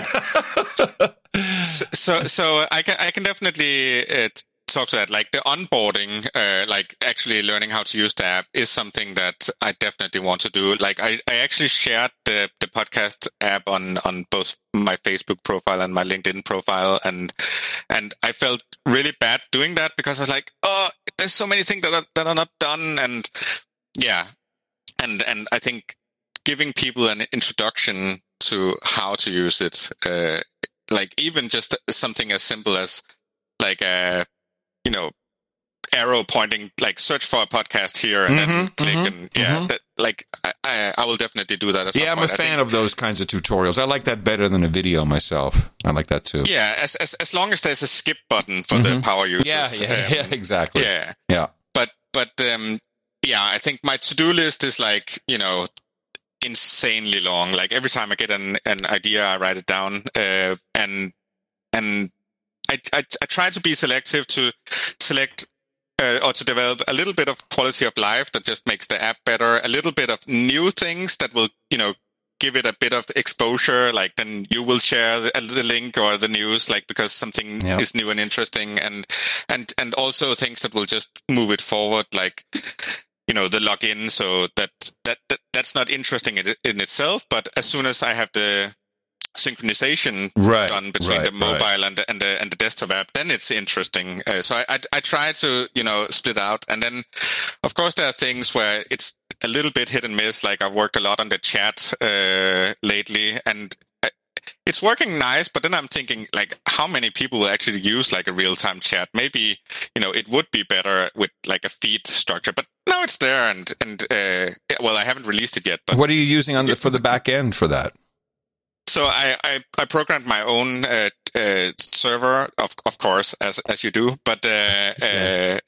S4: so, so, so I can, I can definitely uh, talk to that. Like the onboarding, uh, like actually learning how to use the app is something that I definitely want to do. Like I, I actually shared the, the podcast app on, on both my Facebook profile and my LinkedIn profile. And, and I felt really bad doing that, because I was like, oh, there's so many things that are, that are not done. And yeah. And, and I think giving people an introduction to how to use it, uh, like even just something as simple as like a, you know, arrow pointing, like search for a podcast here and
S1: mm-hmm,
S4: then click
S1: mm-hmm,
S4: and yeah,
S1: mm-hmm.
S4: that, like I, I, I will definitely do that. At
S1: yeah, I'm
S4: point.
S1: a fan
S4: think,
S1: of those kinds of tutorials. I like that better than a video myself. I like that too.
S4: Yeah, as as as long as there's a skip button for
S1: mm-hmm.
S4: the power users.
S1: Yeah, yeah,
S4: um,
S1: yeah, exactly.
S4: Yeah,
S1: yeah.
S4: But but um, yeah, I think my to-do list is like you know. insanely long. Like every time I get an, an idea, I write it down, uh, and and I, I I try to be selective to select uh, or to develop a little bit of quality of life that just makes the app better, a little bit of new things that will, you know, give it a bit of exposure, like then you will share the, the link or the news, like because something
S1: yeah.
S4: is new and interesting, and and and also things that will just move it forward, like, you know, the login, so that that, that that's not interesting in, in itself, but as soon as I have the synchronization
S1: right,
S4: done between
S1: right,
S4: the mobile
S1: right.
S4: and the and the and the desktop app, then it's interesting. Uh, so I, I I try to, you know, split out, and then of course there are things where it's a little bit hit and miss. Like I've worked a lot on the chat uh, lately, and it's working nice. But then I'm thinking, like, how many people will actually use like a real time chat? Maybe, you know, it would be better with like a feed structure. But now it's there, and and uh, well, I haven't released it yet. But
S1: what are you using on the, for the back end for that?
S4: So I, I, I programmed my own uh, uh, server, of of course, as as you do. But uh, uh,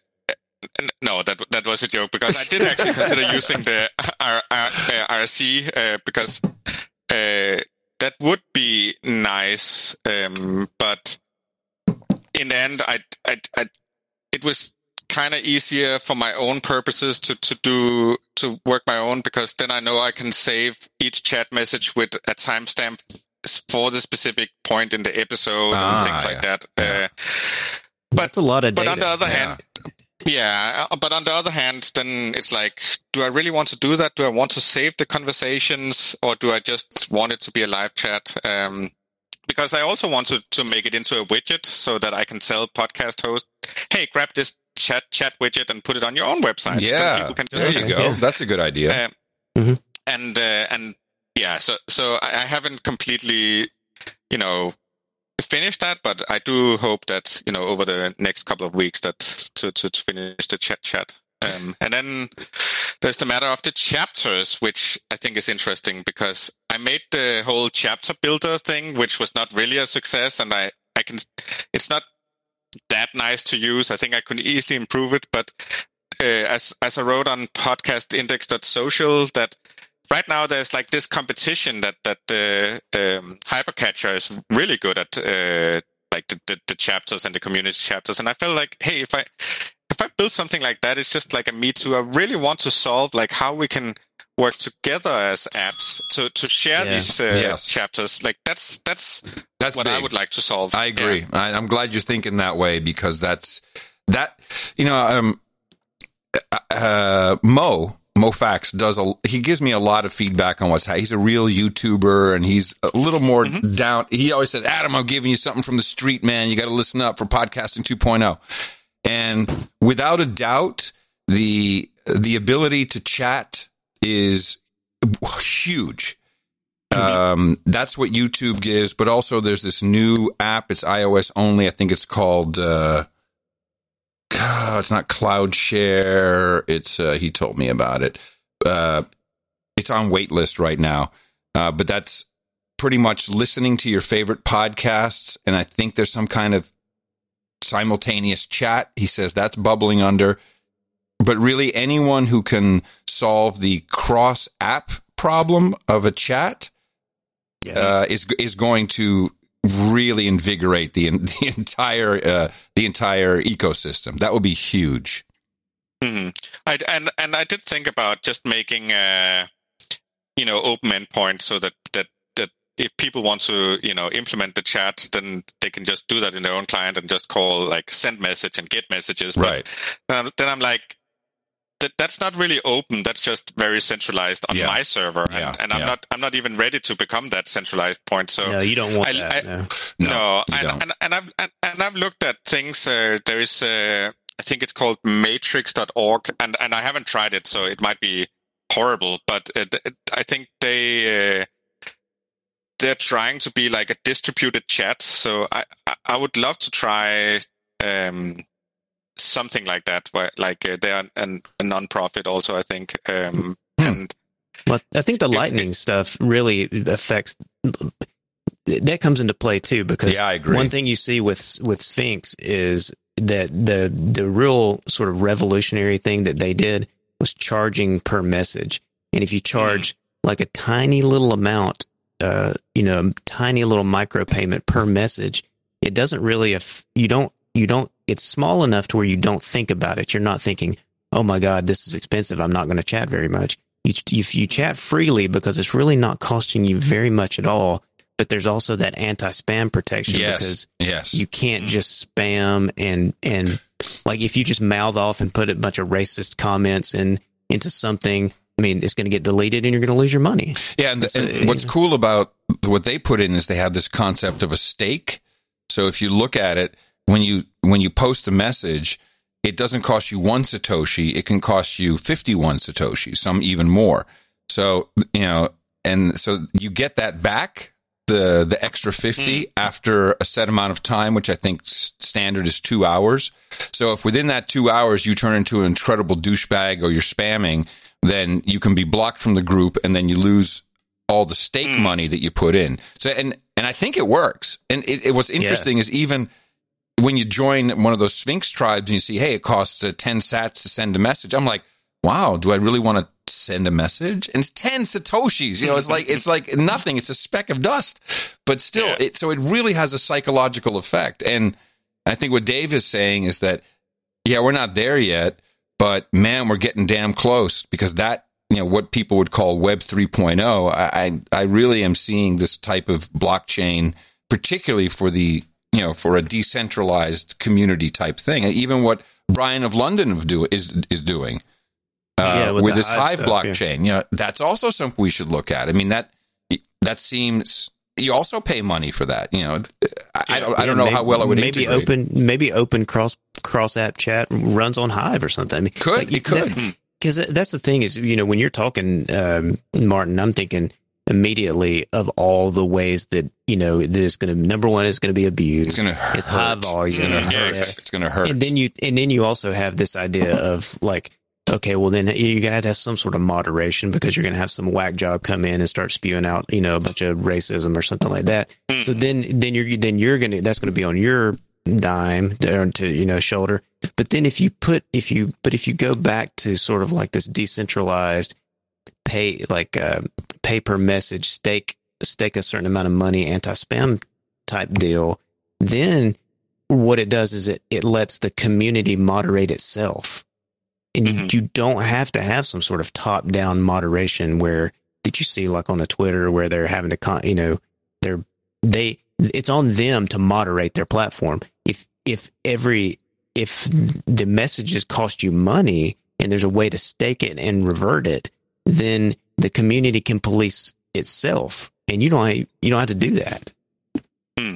S4: no, that that was a joke, because I did actually consider using the R, R, R C uh, because uh, that would be nice. Um, but in the end, I, I, I it was kind of easier for my own purposes to, to do to work my own, because then I know I can save each chat message with a timestamp for the specific point in the episode
S1: ah,
S4: and things like
S1: yeah.
S4: that. Uh, but
S2: that's a lot of
S4: but
S2: data.
S4: on the other
S1: yeah.
S4: hand, yeah, but on the other hand, then it's like, do I really want to do that? Do I want to save the conversations, or do I just want it to be a live chat? Um, because I also want to, to make it into a widget so that I can tell podcast hosts, hey, grab this chat chat widget and put it on your own website.
S1: Yeah,
S4: people can just
S1: there you
S2: okay.
S1: go.
S2: Yeah.
S1: That's a good idea.
S4: Um,
S2: mm-hmm.
S4: And uh, and yeah, so so I haven't completely, you know, finished that, but I do hope that, you know, over the next couple of weeks that to to, to finish the chat chat. Um, and then there's the matter of the chapters, which I think is interesting, because I made the whole chapter builder thing, which was not really a success, and I I can it's not that nice to use. I think I could easily improve it, but uh, as as I wrote on podcast index dot social, that right now there's like this competition that that the uh, um, Hypercatcher is really good at, uh, like the, the the chapters and the community chapters, and I felt like, hey, if I if I build something like that, it's just like a me too. I really want to solve like how we can work together as apps to to share
S2: Yeah.
S4: these uh,
S1: Yes.
S4: chapters. Like that's that's
S1: That's
S4: what
S1: big.
S4: I would like to solve.
S1: I agree. I, I'm glad you're thinking that way, because that's that. You know, um, uh, Mo Mo Fax does a. He gives me a lot of feedback on what's happening. He's a real YouTuber, and he's a little more
S4: Mm-hmm.
S1: down. He always said, "Adam, I'm giving you something from the street, man. You got to listen up for podcasting two point oh." And without a doubt, the the ability to chat is huge. Um, that's what YouTube gives, but also there's this new app. It's iOS only. I think it's called, uh, God, it's not Cloud Share. It's, uh, he told me about it. Uh, it's on waitlist right now. Uh, but that's pretty much listening to your favorite podcasts. And I think there's some kind of simultaneous chat. He says that's bubbling under, but really anyone who can solve the cross app problem of a chat,
S2: Yeah.
S1: uh, is is going to really invigorate the the entire uh, the entire ecosystem. That would be huge.
S4: Mm-hmm. I, and and I did think about just making a, you know, open endpoint, so that that that if people want to, you know, implement the chat, then they can just do that in their own client and just call like send message and get messages.
S1: Right.
S4: But um, then I'm like, that that's not really open. That's just very centralized on
S1: Yeah.
S4: my server, and,
S1: Yeah,
S4: and I'm
S1: yeah.
S4: not I'm not even ready to become that centralized point. So
S2: no, you don't want
S4: I-
S2: that.
S4: I-
S2: no.
S1: No,
S4: no,
S1: you
S4: and,
S1: don't.
S4: and and I've and, and I've looked at things. Uh, there is, uh, I think it's called matrix dot org, and and I haven't tried it, so it might be horrible. But uh, th- I think they uh, they're trying to be like a distributed chat. So I I, I would love to try um, something like that. Where like uh, they're an, a non-profit also, I think. Um,
S1: Hmm.
S4: And
S2: Well, I think the
S4: It-
S2: lightning stuff really affects. That comes into play too, because
S1: Yeah, I agree.
S2: one thing you see with with Sphinx is that the the real sort of revolutionary thing that they did was charging per message. And if you charge like a tiny little amount, uh, you know, tiny little micro payment per message, it doesn't really. Aff- you don't. you don't, it's small enough to where you don't think about it. You're not thinking, oh my God, this is expensive. I'm not going to chat very much. You, you, you chat freely because it's really not costing you very much at all. But there's also that anti-spam protection
S1: Yes,
S2: because
S1: yes.
S2: you can't just spam and, and like if you just mouth off and put a bunch of racist comments in into something, I mean, it's going to get deleted and you're going to lose your money.
S1: Yeah, and, the, and what's cool about what they put in is they have this concept of a stake. So if you look at it, when you when you post a message, it doesn't cost you one Satoshi. It can cost you fifty-one Satoshi, some even more. So, you know, and so you get that back, the the extra fifty mm. after a set amount of time, which I think standard is two hours. So if within that two hours you turn into an incredible douchebag or you're spamming, then you can be blocked from the group and then you lose all the stake mm. money that you put in. So and and I think it works. And it, it what's interesting yeah. is even when you join one of those Sphinx tribes and you see, hey, it costs uh, ten sats to send a message. I'm like, wow, do I really want to send a message? And it's ten Satoshis. You know, it's like it's like nothing. It's a speck of dust. But still, yeah. it so it really has a psychological effect. And I think what Dave is saying is that, yeah, we're not there yet, but man, we're getting damn close because that, you know, what people would call Web three point oh, I I really am seeing this type of blockchain, particularly for the, you know, for a decentralized community type thing. And even what Brian of London of do, is is doing. Uh, yeah, with, with this Hive, Hive stuff, blockchain, yeah. you know, that's also something we should look at. I mean, that that seems you also pay money for that. You know, I, yeah, I don't, I don't know
S2: maybe,
S1: how well it would
S2: maybe
S1: integrate.
S2: open maybe open cross cross app chat runs on Hive or something. I mean,
S1: could
S2: like,
S1: it could
S2: because that, that's the thing is, you know, when you're talking, um, Martin, I'm thinking immediately of all the ways that, you know, that it's going to, number one, it's going to be abused.
S1: It's going to hurt.
S2: It's high volume.
S1: It's going to hurt. Yeah. It's going to hurt.
S2: And then you, and then you also have this idea of like, okay, well then you're going to have to have some sort of moderation because you're going to have some whack job come in and start spewing out, you know, a bunch of racism or something like that. So then, then you're, then you're going to, that's going to be on your dime to, you know, shoulder. But then if you put, if you, but if you go back to sort of like this decentralized pay, like uh, pay per message, stake, stake a certain amount of money, anti-spam type deal, then what it does is it, it lets the community moderate itself. And mm-hmm. you, you don't have to have some sort of top down moderation where did you see like on a Twitter where they're having to, con- you know, they're, they, it's on them to moderate their platform. If, if every, if the messages cost you money and there's a way to stake it and revert it, then the community can police itself and you don't, you don't have to do that.
S4: Hmm.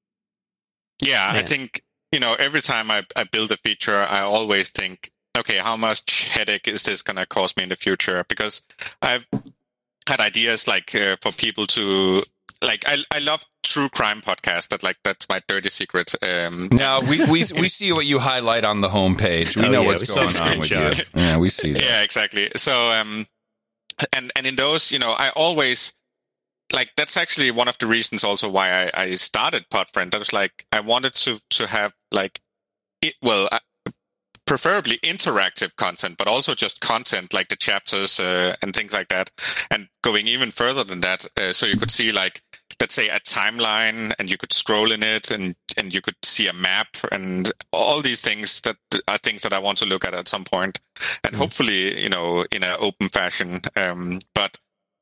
S4: Yeah. Man. I think, you know, every time I, I build a feature, I always think, okay, how much headache is this going to cause me in the future? Because I've had ideas like uh, for people to like, I I love true crime podcasts. That like that's my dirty secret. Um,
S1: now we, we we see what you highlight on the homepage. We oh, know yeah, what's going on with you. Yeah, we see that.
S4: Yeah, exactly. So um, and and in those, you know, I always like that's actually one of the reasons also why I, I started Podfriend. I was like, I wanted to to have like it well. I, preferably interactive content, but also just content like the chapters uh, and things like that. And going even further than that, uh, so you could see like, let's say a timeline and you could scroll in it and, and you could see a map and all these things that are things that I want to look at at some point. And mm-hmm. hopefully, you know, in an open fashion. Um, but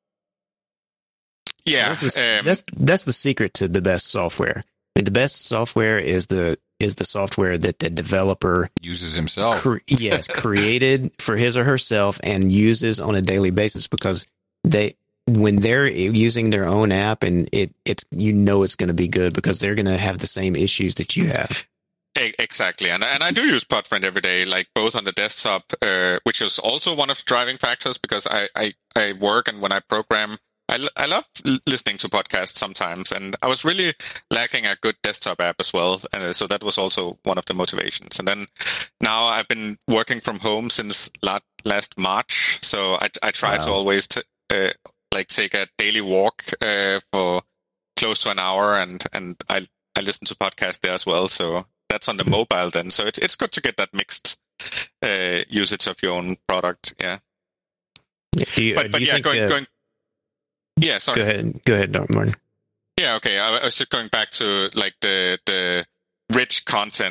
S4: yeah,
S2: that's the, um, that's, that's the secret to the best software. I mean, the best software is the, is the software that the developer
S1: uses himself.
S2: Cre- yes, created for his or herself and uses on a daily basis because they, when they're using their own app and it, it's, you know, it's going to be good because they're going to have the same issues that you have.
S4: Exactly. And, and I do use Podfriend every day, like both on the desktop, uh, which is also one of the driving factors because I, I, I work and when I program, I, I love listening to podcasts sometimes, and I was really lacking a good desktop app as well. And so that was also one of the motivations. And then now I've been working from home since last March. So I, I try wow. to always t- uh, like take a daily walk uh, for close to an hour, and, and I, I listen to podcasts there as well. So that's on the mobile then. So it, it's good to get that mixed uh, usage of your own product. Yeah.
S2: Do you,
S4: but
S2: do
S4: but
S2: you
S4: yeah,
S2: think
S4: going
S2: the-
S4: going. Yeah, sorry.
S2: Go ahead. Go ahead, Doctor Martin.
S4: Yeah, okay. I was just going back to like the the rich content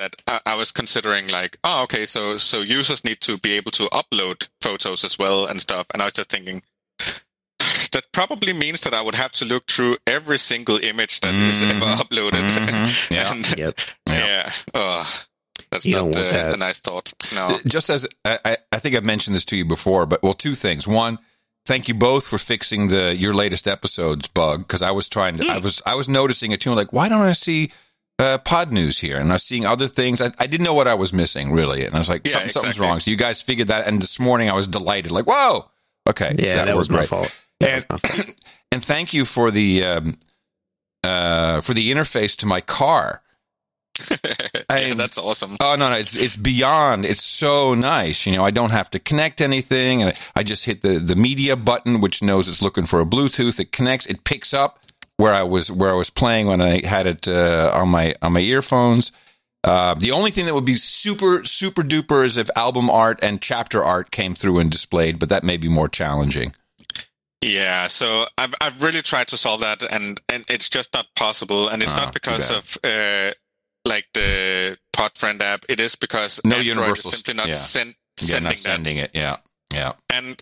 S4: that I, I was considering like, oh, okay, so so users need to be able to upload photos as well and stuff. And I was just thinking, that probably means that I would have to look through every single image that mm-hmm. is ever uploaded.
S1: Mm-hmm. Yeah.
S4: and,
S2: yep.
S4: Yeah. Oh, that's
S2: you
S4: not
S2: don't want
S4: uh,
S2: that.
S4: a nice thought. No.
S1: Just as I, I think I've mentioned this to you before, but well, two things. One, thank you both for fixing the your latest episodes bug, because I was trying to. Mm. I was I was noticing it too. Like, why don't I see uh, Pod News here? And I was seeing other things. I, I didn't know what I was missing really, and I was like,
S4: yeah,
S1: something,
S4: exactly.
S1: something's wrong. So you guys figured that, and this morning I was delighted. Like, whoa, okay,
S2: yeah, that, that was my
S1: great.
S2: fault.
S1: And, and thank you for the um, uh, for the interface to my car.
S4: yeah, that's awesome.
S1: Oh no, no, it's it's beyond. It's so nice. You know, I don't have to connect anything, and I just hit the, the media button, which knows it's looking for a Bluetooth. It connects. It picks up where I was where I was playing when I had it uh, on my on my earphones. Uh, the only thing that would be super super duper is if album art and chapter art came through and displayed, but that may be more challenging.
S4: Yeah, so I've I've really tried to solve that, and, and it's just not possible. And it's
S1: oh,
S4: not because of uh, like the Podfriend app. It is because
S1: no
S4: Android
S1: universal
S4: is simply not
S1: yeah.
S4: send,
S1: yeah,
S4: sending
S1: not sending
S4: that.
S1: it. Yeah, yeah.
S4: And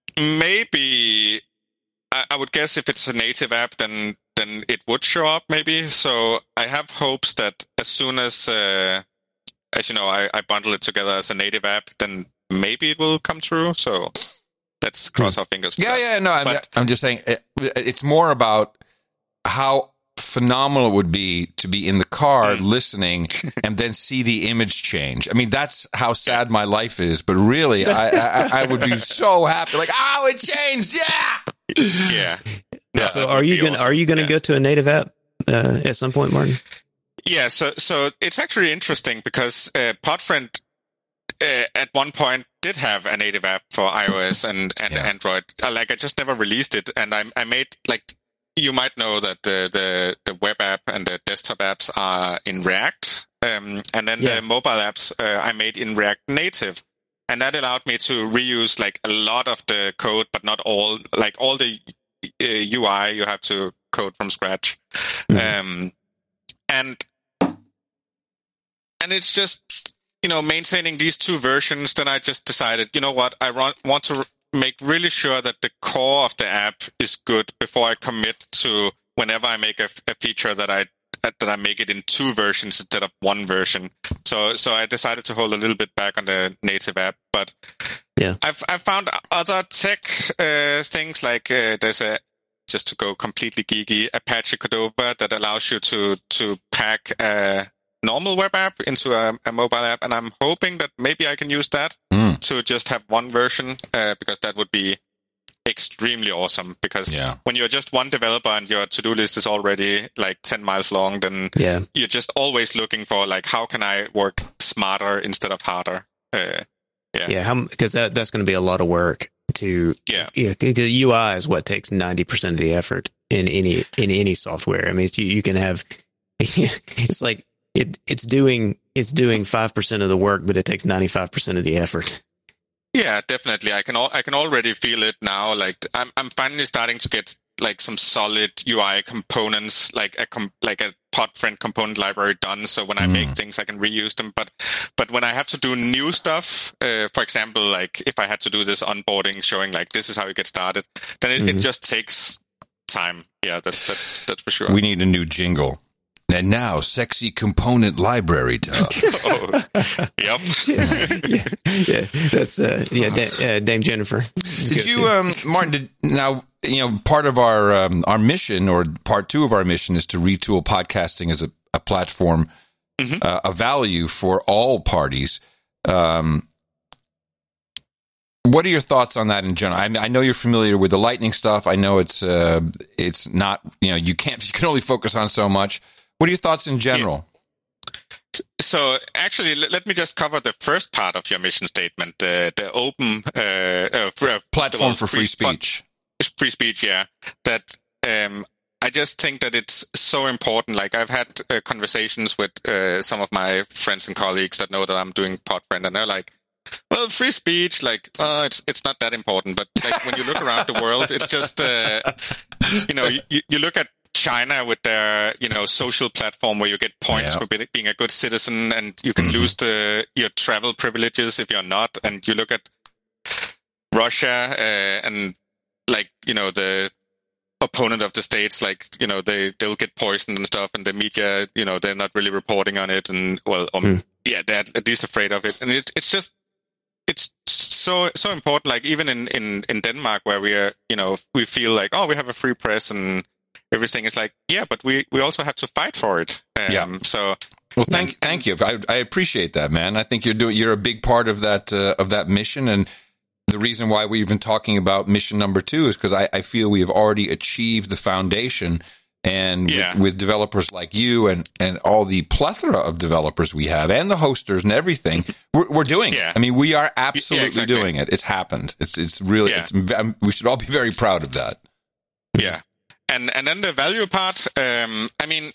S4: maybe I, I would guess if it's a native app, then then it would show up. Maybe. So I have hopes that as soon as uh, as you know, I, I bundle it together as a native app, then maybe it will come through. So. Let's cross our fingers. For
S1: yeah,
S4: that.
S1: yeah, no, I'm,
S4: but,
S1: I'm just saying it, it's more about how phenomenal it would be to be in the car mm. listening and then see the image change. I mean, that's how sad my life is, but really, I, I, I would be so happy. Like, oh, it changed, yeah,
S4: yeah. No,
S2: so, are you gonna awesome. are you gonna yeah. go to a native app uh, at some point, Martin?
S4: Yeah, so so it's actually interesting because uh, Podfriend uh, at one point did have a native app for iOS and, and yeah. Android. Uh, like I just never released it, and I I made like you might know that the the, the web app and the desktop apps are in React, um, and then yeah. the mobile apps uh, I made in React Native, and that allowed me to reuse like a lot of the code, but not all. Like all the uh, U I you have to code from scratch, mm-hmm. um, and and it's just. You know, maintaining these two versions, then I just decided, you know what, I want to make really sure that the core of the app is good before I commit to whenever I make a, a feature that I that I make it in two versions instead of one version. So, so I decided to hold a little bit back on the native app, but
S2: yeah,
S4: I've I've found other tech uh, things like uh, there's a just to go completely geeky Apache Cordova that allows you to to pack a normal web app into a, a mobile app, and I'm hoping that maybe I can use that mm. to just have one version uh, because that would be extremely awesome. Because
S1: yeah.
S4: when you're just one developer and your to-do list is already like ten miles long, then
S2: yeah.
S4: you're just always looking for like how can I work smarter instead of harder. Uh, yeah,
S2: yeah, because that that's going to be a lot of work to
S4: yeah.
S2: yeah. The U I is what takes ninety percent of the effort in any in any software. I mean, it's, you, you can have it's like. It it's doing it's doing five percent of the work, but it takes ninety five percent of the effort.
S4: Yeah, definitely. I can al- I can already feel it now. Like I'm I'm finally starting to get like some solid U I components, like a com- like a Podfriend component library done. So when I mm. make things, I can reuse them. But but when I have to do new stuff, uh, for example, like if I had to do this onboarding, showing like this is how you get started, then it, mm-hmm. it just takes time. Yeah, that's that's that's for sure.
S1: We need a new jingle. And now, sexy component library talk.
S4: oh, yep.
S2: yeah, yeah, yeah, that's uh, yeah, da- uh, Dame Jennifer.
S1: Did you, um, Martin? Did, now, you know, part of our um, our mission, or part two of our mission, is to retool podcasting as a, a platform mm-hmm. uh, of value for all parties. Um, what are your thoughts on that in general? I, I know you're familiar with the Lightning stuff. I know it's uh, it's not, you know, you can't you can only focus on so much. What are your thoughts in general?
S4: Yeah. So actually, let, let me just cover the first part of your mission statement, the the open uh, uh, for, uh,
S1: platform
S4: well,
S1: for free, free speech.
S4: Free speech, yeah. That um, I just think that it's so important. Like I've had uh, conversations with uh, some of my friends and colleagues that know that I'm doing Podfriend, and they're like, well, free speech, like, uh, it's it's not that important. But like when you look around the world, it's just, uh, you know, you, you look at China with their, you know, social platform where you get points
S1: Yeah.
S4: for be- being a good citizen, and you can
S1: Mhm.
S4: lose the your travel privileges if you're not. And you look at Russia uh, and like, you know, the opponent of the states, like, you know, they they'll get poisoned and stuff, and the media, you know, they're not really reporting on it, and well, um,
S2: Mm.
S4: yeah, they're at least afraid of it, and it, it's just. It's so so important. Like even in, in, in Denmark, where we are, you know, we feel like, oh, we have a free press and everything. It's like, yeah, but we, we also have to fight for it. Um,
S1: Yeah.
S4: So
S1: Well, thank
S4: And-
S1: thank you. I, I appreciate that, man. I think you're doing you're a big part of that uh, of that mission, and the reason why we've been talking about mission number two is because I, I feel we have already achieved the foundation, and
S4: Yeah.
S1: with, with developers like you and and all the plethora of developers we have, and the hosters and everything, we're, we're doing
S4: Yeah.
S1: it. I mean, we are absolutely
S4: exactly.
S1: doing it. It's happened. It's it's really.
S4: Yeah.
S1: It's, um, we should all be very proud of that.
S4: yeah, and and then the value part. Um, I mean,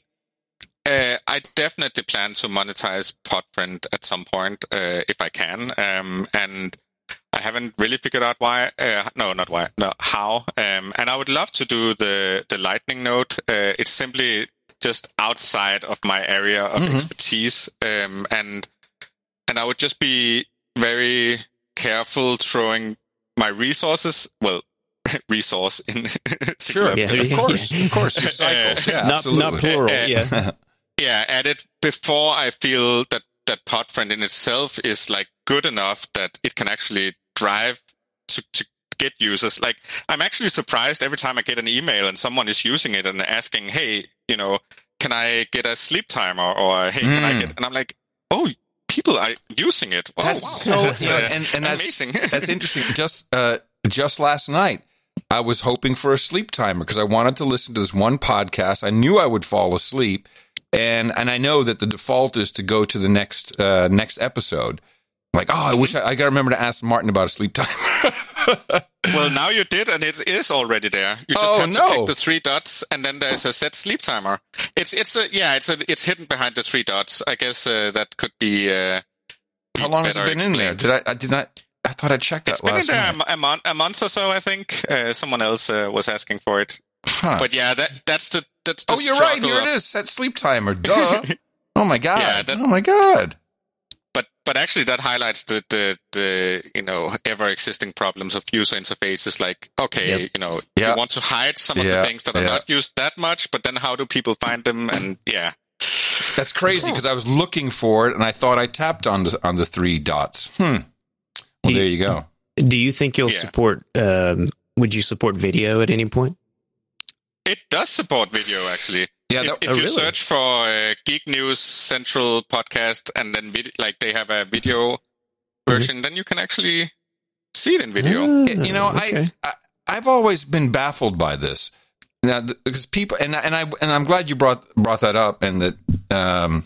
S4: uh, I definitely plan to monetize Podfriend at some point uh, if I can. Um, and I haven't really figured out why. Uh, no, not why. No, how. Um, and I would love to do the the Lightning node. Uh, it's simply just outside of my area of
S1: Mhm.
S4: expertise. Um, and and I would just be very careful throwing my resources. Well, resource in
S1: Sure,
S2: Yeah.
S1: of course, of course, your cycles. Yeah,
S2: not
S1: absolutely.
S2: not plural.
S4: Uh,
S2: yeah.
S4: yeah, at it before I feel that that Podfriend in itself is like good enough that it can actually drive to, to get users. Like I'm actually surprised every time I get an email and someone is using it and asking, hey, you know, can I get a sleep timer, or hey, can I
S1: Mm.
S4: get? And I'm like, oh, people are using it. Oh,
S1: That's
S4: wow.
S1: so
S4: That's,
S1: you know,
S4: uh,
S1: and, and that's
S4: amazing.
S1: that's interesting. Just uh, just last night, I was hoping for a sleep timer because I wanted to listen to this one podcast. I knew I would fall asleep, and and I know that the default is to go to the next uh, next episode. Like, oh, I wish I, I got to remember to ask Martin about a sleep timer.
S4: Well, now you did, and it is already there. You just
S1: Oh,
S4: have to
S1: no.
S4: click the three dots, and then there's a set sleep timer. It's it's a yeah, it's a, it's hidden behind the three dots. I guess uh, that could be. Uh,
S1: How long has it
S4: better
S1: been in there?
S4: explained.
S1: Did I? I did not. I thought I checked that
S4: It's been in
S1: last
S4: there a,
S1: night.
S4: mo- a, month, a month or so, I think. Uh, someone else uh, was asking for it,
S1: Huh.
S4: but yeah, that that's the that's the.
S1: Oh, you're right.
S4: struggle
S1: Here it
S4: of-
S1: is. Set sleep timer. Duh. Oh my god.
S4: Yeah, that-
S1: oh my god.
S4: But but actually, that highlights the the, the you know ever existing problems of user interfaces. Like, okay,
S2: Yep.
S4: you know,
S1: Yeah.
S4: you want to hide some of
S1: Yeah,
S4: the things that are
S1: yeah.
S4: not used that much, but then how do people find them? And yeah,
S1: That's crazy because I was looking for it and I thought I tapped on the on the three dots. Hmm. Well,
S2: Do you-
S1: there you go.
S2: Do you think you'll
S4: Yeah.
S2: support? Um, would you support video at any point?
S4: it does support video actually.
S1: Yeah.
S4: if
S1: That,
S4: if
S2: Oh,
S4: you
S2: really?
S4: search for uh, Geek News Central podcast and then vid- like they have a video version, then you can actually see it in video.
S2: Ah,
S1: you know,
S2: okay.
S1: I, I I've always been baffled by this. Now, th- because people and I- and I and I'm glad you brought brought that up, and that um,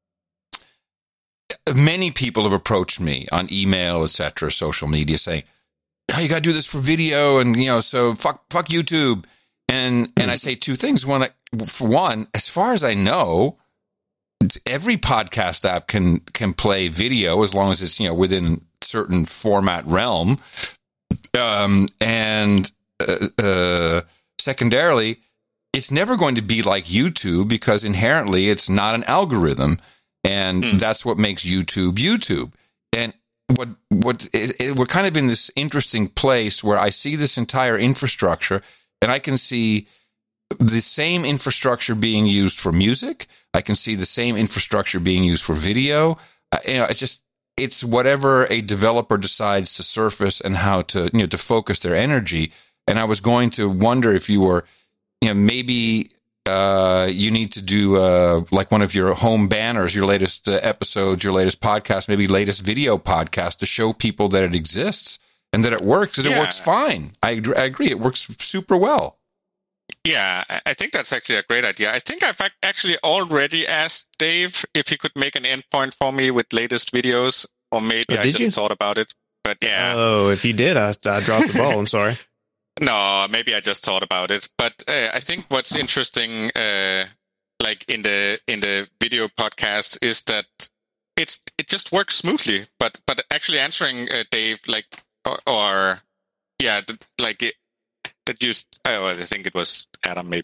S1: many people have approached me on email, et cetera, social media, saying, "Oh, you got to do this for video," and you know, so fuck fuck YouTube. And and I say two things. One, I- for one, as far as I know, it's- every podcast app can can play video as long as it's you know within certain format realm. Um, and uh, uh, secondarily, it's never going to be like YouTube because inherently it's not an algorithm, and
S4: Hmm.
S1: that's what makes YouTube YouTube. And what what it, it, we're kind of in this interesting place where I see this entire infrastructure, and I can see the same infrastructure being used for music. I can see the same infrastructure being used for video. Uh, you know, it's just it's whatever a developer decides to surface and how to you know to focus their energy. And I was going to wonder if you were, you know, maybe uh, you need to do uh, like one of your home banners, your latest uh, episodes, your latest podcast, maybe latest video podcast to show people that it exists and that it works because it
S4: Yeah.
S1: works fine. I, agree- I agree. It works super well.
S4: Yeah, I- I think that's actually a great idea. I think I've ac- actually already asked Dave if he could make an endpoint for me with latest videos, or maybe
S2: Oh,
S4: I
S2: did
S4: just
S2: you?
S4: thought about it. But yeah,
S2: Oh, if you did, I, I dropped the ball. I'm sorry.
S4: no, maybe I just thought about it. But uh, I think what's interesting, uh, like in the in the video podcast, is that it it just works smoothly. But but actually answering uh, Dave, like or, or yeah, th- like it, that used. Oh, I think it was Adam maybe that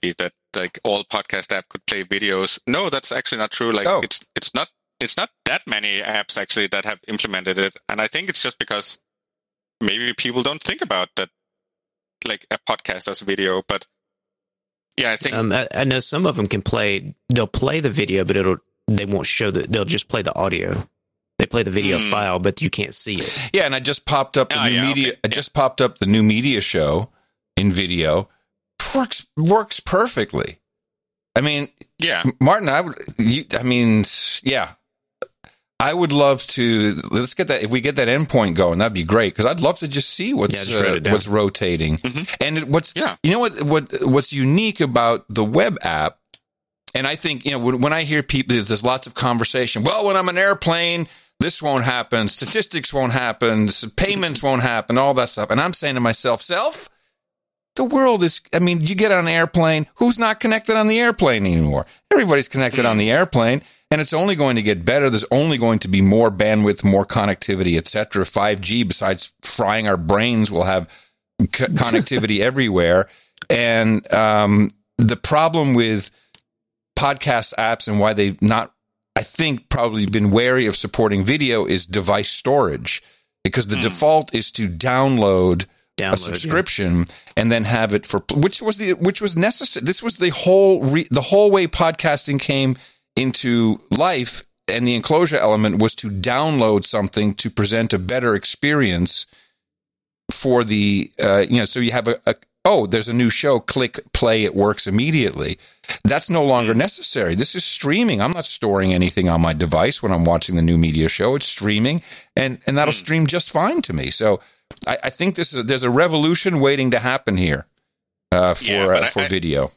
S4: like all podcast app could play videos. No, that's actually not true. Like
S1: Oh.
S4: it's it's not it's not that many apps actually that have implemented it, and I think it's just because maybe people don't think about that, like a podcast as a video. But yeah, I think
S2: Um, I, I know some of them can play. They'll play the video, but it'll they won't show that. They'll just play the audio. They play the video
S4: Mm.
S2: file, but you can't see it.
S1: Yeah, and I just popped up the
S4: Oh,
S1: new
S4: yeah,
S1: media.
S4: okay.
S1: I just popped up the new media show in video. Works works perfectly. I mean,
S4: yeah,
S1: Martin, I would. You, I mean, yeah, I would love to. Let's get that. If we get that endpoint going, that'd be great. Because I'd love to just see what's
S2: Yeah, just write
S1: uh,
S2: it down.
S1: what's rotating,
S4: Mhm.
S1: and it- what's
S4: Yeah.
S1: you know what what what's unique about the web app. And I think, you know, when, when I hear people, there's, there's lots of conversation. Well, when I'm an airplane, this won't happen. Statistics won't happen. Payments won't happen. All that stuff. And I'm saying to myself, self, the world is, I mean, you get on an airplane, who's not connected on the airplane anymore? Everybody's connected on the airplane, and it's only going to get better. There's only going to be more bandwidth, more connectivity, et cetera. five G, besides frying our brains, will have co- connectivity everywhere. And um, the problem with podcast apps and why they've not, I think, probably been wary of supporting video is device storage, because the
S4: Hmm.
S1: default is to download
S2: Download,
S1: a subscription and then have it for, which was the which was necessary. This was the whole re, the whole way podcasting came into life, and the enclosure element was to download something to present a better experience for the uh, you know. So you have a, a oh, there's a new show, click play, it works immediately. That's no longer necessary. This is streaming. I'm not storing anything on my device when I'm watching the new media show. It's streaming, and and that'll stream just fine to me. So I, I think this is there's a revolution waiting to happen here uh, for
S4: Yeah, but
S1: uh,
S4: I-
S1: for
S4: I-
S1: video.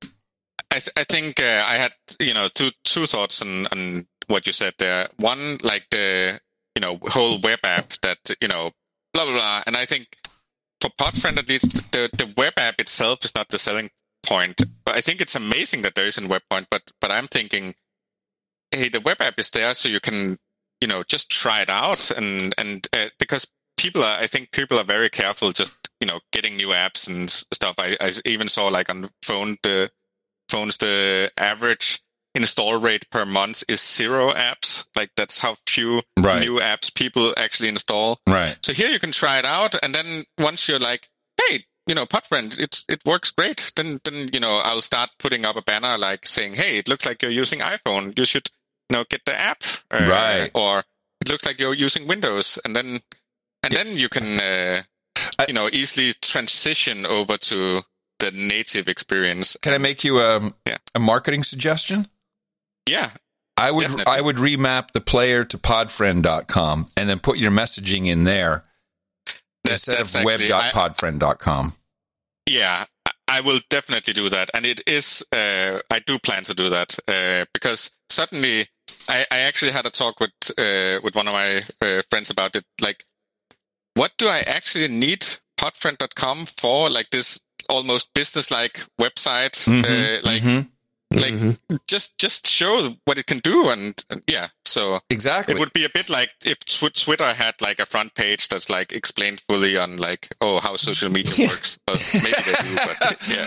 S4: I, th- I think uh, I had, you know, two two thoughts on, on what you said there. One, like the, you know, whole web app that, you know, blah, blah, blah. And I think for Podfriend, at least, the, the web app itself is not the selling point. But I think it's amazing that there is a web point, but, but I'm thinking, hey, the web app is there so you can, you know, just try it out. And, and uh, because people are, I think people are very careful just, you know, getting new apps and s- stuff. I, I even saw like on the phone, the, phones, the average install rate per month is zero apps. Like that's how few
S1: Right.
S4: new apps people actually install.
S1: Right.
S4: So here you can try it out, and then once you're like, hey, you know, Podfriend, it's it works great. Then then you know I'll start putting up a banner like saying, hey, it looks like you're using iPhone. You should you know get the app. Uh,
S1: Right.
S4: Or it looks like you're using Windows, and then and then you can uh,
S1: I-
S4: you know easily transition over to the native experience.
S1: Can I make you a
S4: Yeah.
S1: a marketing suggestion?
S4: Yeah.
S1: I would
S4: Definitely.
S1: I would remap the player to podfriend dot com and then put your messaging in there
S4: That's-
S1: instead
S4: that's
S1: of web
S4: actually-
S1: dot
S4: I-
S1: podfriend dot com.
S4: Yeah, I- I will definitely do that, and it is. Uh, I do plan to do that uh, because suddenly I, I actually had a talk with uh, with one of my uh, friends about it. Like, what do I actually need podfriend dot com for? Like this almost business-like website,
S1: Mhm,
S4: uh, like
S1: mhm.
S4: like
S2: Mhm.
S4: just just show what it can do, and, and yeah. So
S1: Exactly.
S4: it would be a bit like if Tw- Twitter had like a front page that's like explained fully on like, oh, how social media
S2: Yeah.
S4: works. But maybe they do, but yeah.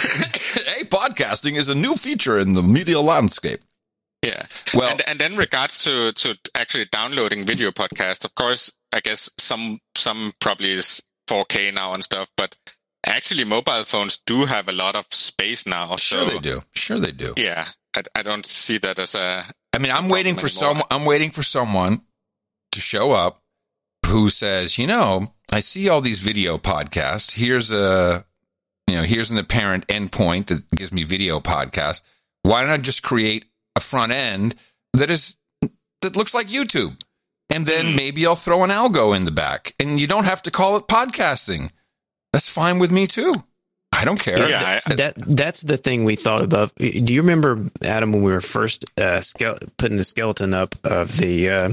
S1: Hey, podcasting is a new feature in the media landscape.
S4: Yeah.
S1: Well,
S4: and, and then regards to, to actually downloading video podcasts, of course, I guess some, some probably is four K now and stuff, but actually mobile phones do have a lot of space now.
S1: sure
S4: so,
S1: they do. Sure they do.
S4: Yeah. I, I don't see that as a,
S1: I mean, I'm waiting for
S4: anymore.
S1: some. I'm waiting for someone to show up who says, you know, I see all these video podcasts. Here's a, you know, here's an apparent endpoint that gives me video podcasts. Why don't I just create a front end that is that looks like YouTube, and then
S4: Mm.
S1: maybe I'll throw an algo in the back, and you don't have to call it podcasting. That's fine with me too. I don't care.
S4: yeah, I,
S2: That that's the thing we thought about. Do you remember, Adam, when we were first uh, ske- putting the skeleton up of the uh,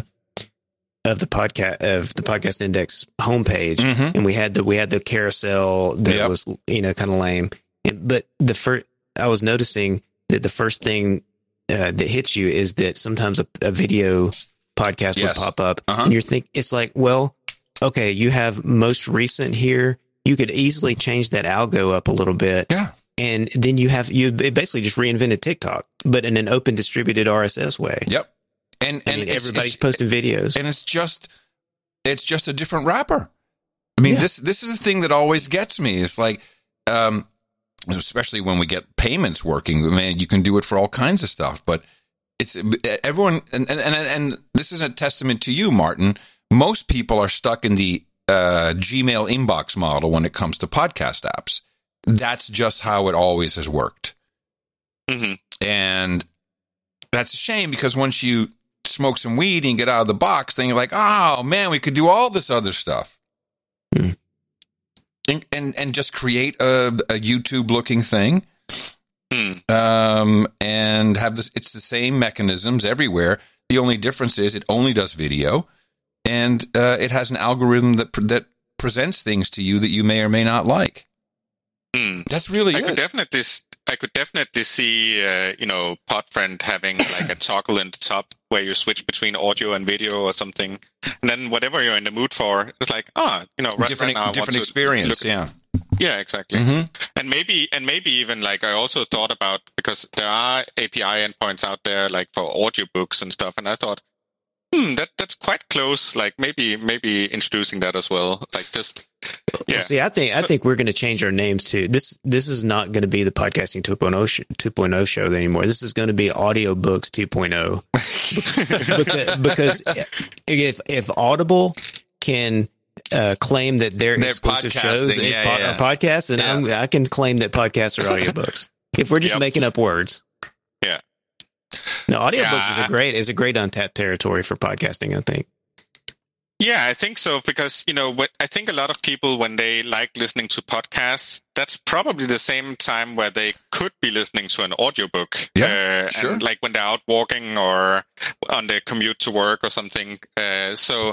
S2: of the podcast of the Podcast Index homepage,
S1: Mhm.
S2: and we had the we had the carousel that
S1: Yep.
S2: was you know kind of lame. And, but the first, I was noticing that the first thing uh, that hits you is that sometimes a, a video podcast
S1: Yes.
S2: would pop up,
S1: Uh-huh.
S2: and you're think it's like, well, okay, you have most recent here. You could easily change that algo up a little bit.
S1: Yeah.
S2: and then you have you basically just reinvented TikTok, but in an open distributed R S S way.
S1: Yep. And
S2: I
S1: and
S2: mean,
S1: it's,
S2: everybody's
S1: it's,
S2: posting videos,
S1: and it's just it's just a different wrapper. I mean,
S2: Yeah.
S1: this this is the thing that always gets me. It's like, um, especially when we get payments working, man, you can do it for all kinds of stuff. But it's everyone, and and and, and this is a testament to you, Martin. Most people are stuck in the uh, Gmail inbox model when it comes to podcast apps. That's just how it always has worked,
S4: Mm-hmm.
S1: and that's a shame because once you smoke some weed and get out of the box, then you're like, oh man, we could do all this other stuff.
S2: Mm.
S1: And, and and just create a, a YouTube looking thing,
S4: Mm.
S1: um, and have this. It's the same mechanisms everywhere. The only difference is it only does video, and uh, it has an algorithm that pre- that presents things to you that you may or may not like.
S4: Mm.
S1: That's really
S4: I
S1: it.
S4: could definitely, I could definitely see, uh, you know, Podfriend having like a toggle in the top where you switch between audio and video or something, and then whatever you're in the mood for, it's like, ah, you know, right,
S1: different
S4: right now I want
S1: different
S4: to
S1: experience.
S4: look at-
S1: Yeah.
S4: Yeah, exactly.
S1: Mm-hmm.
S4: And maybe, and maybe even like I also thought about, because there are A P I endpoints out there like for audiobooks and stuff, and I thought, hmm, that that's quite close. Like maybe, maybe introducing that as well. Like just, yeah.
S2: Well, see, I think I think we're going to change our names to this. This is not going to be the Podcasting two point oh sh- two point oh show anymore. This is going to be Audiobooks two point oh because, because if if Audible can uh, claim that their
S1: They're
S2: exclusive
S1: podcasting,
S2: shows is
S1: yeah,
S2: pod-
S1: yeah.
S2: are podcasts, then
S1: Yeah.
S2: I'm, I can claim that podcasts are audiobooks. If we're just
S4: Yep.
S2: making up words,
S4: Yeah.
S2: no, audiobooks is
S4: Yeah.
S2: a great is a great untapped territory for podcasting. I think.
S4: Yeah, I think so, because, you know, what I think a lot of people, when they like listening to podcasts, that's probably the same time where they could be listening to an audiobook.
S1: Yeah,
S4: uh,
S1: sure.
S4: And like when they're out walking or on their commute to work or something. Uh, so,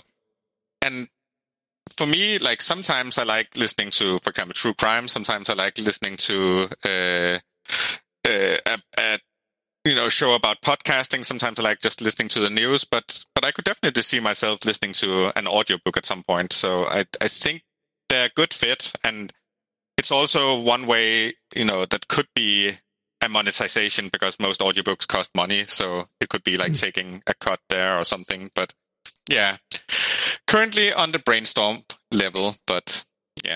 S4: and for me, like sometimes I like listening to, for example, true crime. Sometimes I like listening to uh, uh, a, a you know, show about podcasting. Sometimes I like just listening to the news, but but I could definitely see myself listening to an audiobook at some point. So I I think they're a good fit, and it's also one way, you know, that could be a monetization, because most audiobooks cost money. So it could be like taking a cut there or something. But yeah, currently on the brainstorm level, but yeah.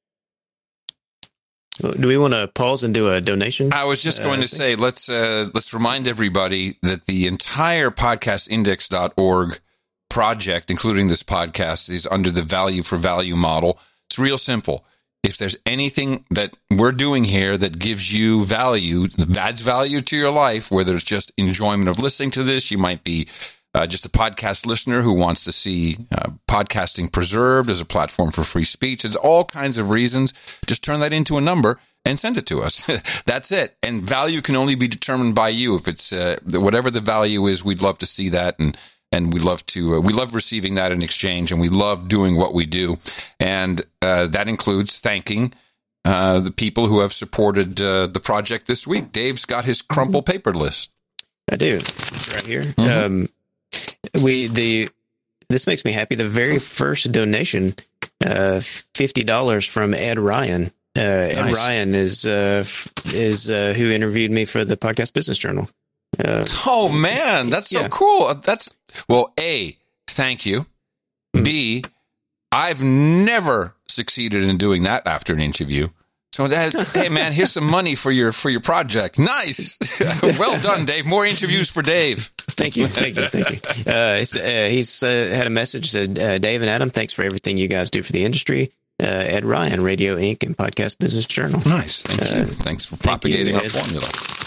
S2: Do we want to pause and do a donation?
S1: I was just
S2: Uh,
S1: going to
S2: thing?
S1: say, let's uh, let's remind everybody that the entire podcast index dot org project, including this podcast, is under the value for value model. It's real simple. If there's anything that we're doing here that gives you value, adds value to your life, whether it's just enjoyment of listening to this, you might be uh, just a podcast listener who wants to see uh, podcasting preserved as a platform for free speech. There's all kinds of reasons. Just turn that into a number and send it to us. That's it. And value can only be determined by you. If it's uh, whatever the value is, we'd love to see that, and and we love to uh, we love receiving that in exchange, and we love doing what we do, and uh, that includes thanking uh, the people who have supported uh, the project this week. Dave's got his crumple paper list.
S2: I do. It's right here.
S1: Mhm.
S2: Um, we the this makes me happy. The very first donation, uh, fifty dollars from Ed Ryan. Uh, Ed
S1: Nice.
S2: Ryan is uh, f- is uh, who interviewed me for the Podcast Business Journal. Uh,
S1: Oh man, that's so
S2: Yeah.
S1: cool. That's well, A, thank you.
S2: Mhm.
S1: B, I've never succeeded in doing that after an interview. So that, hey man, here's some money for your for your project. Nice. Well done, Dave. More interviews for Dave.
S2: Thank you, thank you, thank you. Uh, he's uh, he's uh, had a message said, uh, Dave and Adam, thanks for everything you guys do for the industry. Uh, Ed Ryan, Radio Incorporated and Podcast Business Journal.
S1: Nice. Thank you.
S2: Uh,
S1: Thanks for
S2: thank you,
S1: propagating our
S2: Ed.
S1: formula.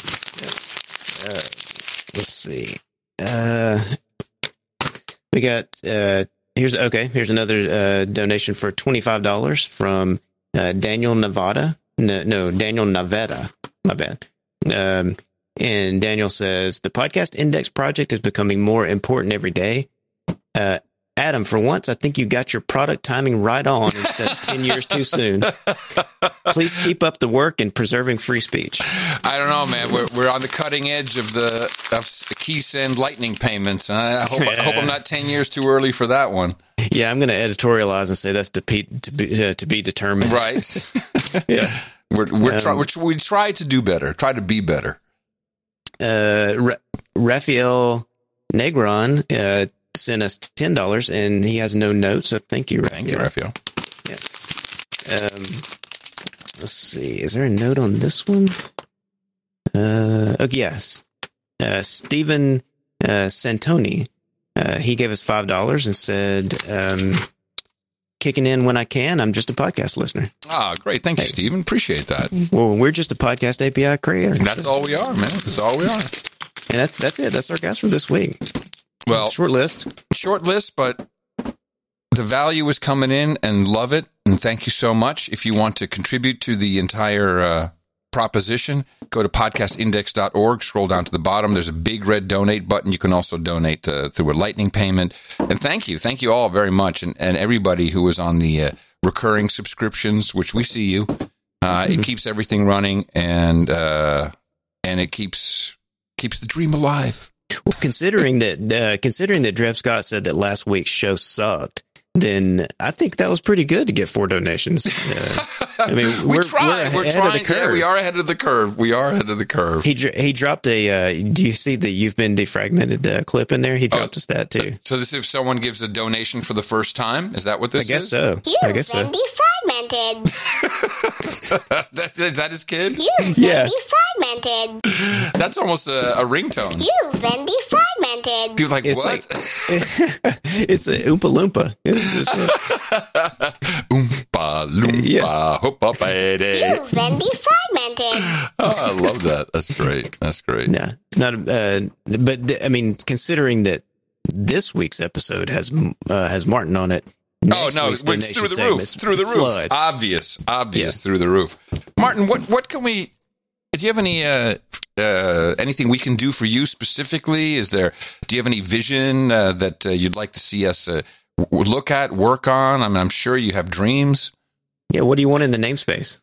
S2: Uh, let's see. Uh, we got uh, here's okay. Here's another uh, donation for twenty five dollars from uh, Daniel Nevada. No, no, Daniel Navetta. My bad. Um, and Daniel says the Podcast Index project is becoming more important every day. Uh, Adam, for once, I think you got your product timing right on instead of ten years too soon. Please keep up the work in preserving free speech.
S1: I don't know, man. We're we're on the cutting edge of the of key send lightning payments. I hope I hope I'm not ten years too early for that one.
S2: Yeah, I'm going to editorialize and say that's to be to be, uh, to be determined.
S1: Right.
S2: Yeah.
S1: We're, we're,
S2: Um,
S1: try, we're we try to do better. Try to be better.
S2: Uh, Ra- Raphael Negron uh, sent us ten dollars, and he has no notes. So thank you, Raphael.
S1: Thank you, Raphael.
S2: Um, let's see. Is there a note on this one? Uh, oh, yes. Uh, Stephen uh, Santoni. Uh, he gave us five dollars and said, um, kicking in when I can. I'm just a podcast listener.
S1: Ah, great. Thank you,
S2: Hey.
S1: Stephen. Appreciate that.
S2: Well, we're just a podcast A P I creator.
S1: That's all we are, man. That's all we are.
S2: And that's that's it. That's our guest for this week.
S1: Well,
S2: Short list.
S1: short list, but the value is coming in and love it. And thank you so much. If you want to contribute to the entire uh, proposition, go to podcast index dot org, scroll down to the bottom. There's a big red donate button. You can also donate uh, through a lightning payment. And thank you. Thank you all very much. And, and everybody who is on the uh, recurring subscriptions, which we see you. Uh, mm-hmm. It keeps everything running, and uh, and it keeps keeps the dream alive.
S2: Well, considering that uh, considering that Dred Scott said that last week's show sucked, then I think that was pretty good to get four donations. Uh, I mean,
S1: we
S2: we're,
S1: tried.
S2: we're,
S1: We're,
S2: ahead
S1: trying.
S2: of the curve.
S1: Yeah, we are ahead of the curve. We are ahead of the curve.
S2: He dr- he dropped a. Uh, do you see the "You've Been Defragmented" uh, clip in there? He dropped
S1: Oh,
S2: us that too.
S1: So this is if someone gives a donation for the first time? Is that what this
S2: I guess
S1: is?
S2: so.
S6: You've
S2: I guess
S6: been
S2: so.
S6: defragmented.
S1: That, is that his kid?
S6: You've
S2: Yeah.
S6: been defragmented.
S1: That's almost a, a ringtone.
S6: You've been defragmented.
S1: People are like,
S2: It's
S1: what?
S2: like it's a Oompa Loompa. It's, it's a,
S1: Oompa loompa,
S2: Yeah.
S1: hoopa baby.
S6: You've been defragmented.
S1: Oh, I love that. That's great. That's great.
S2: no, not. Uh, but th- I mean, considering that this week's episode has uh, has Martin on it.
S1: Oh
S2: next
S1: no,
S2: week's
S1: we're
S2: donation
S1: through the roof.
S2: segment's
S1: Through the roof.
S2: flood.
S1: Obvious. Obvious
S2: Yeah.
S1: through the roof. Martin, what what can we do you have any uh, uh, anything we can do for you specifically? Is there do you have any vision uh, that uh, you'd like to see us uh, w- look at, work on? I mean, I'm sure you have dreams.
S2: Yeah, what do you want in the namespace?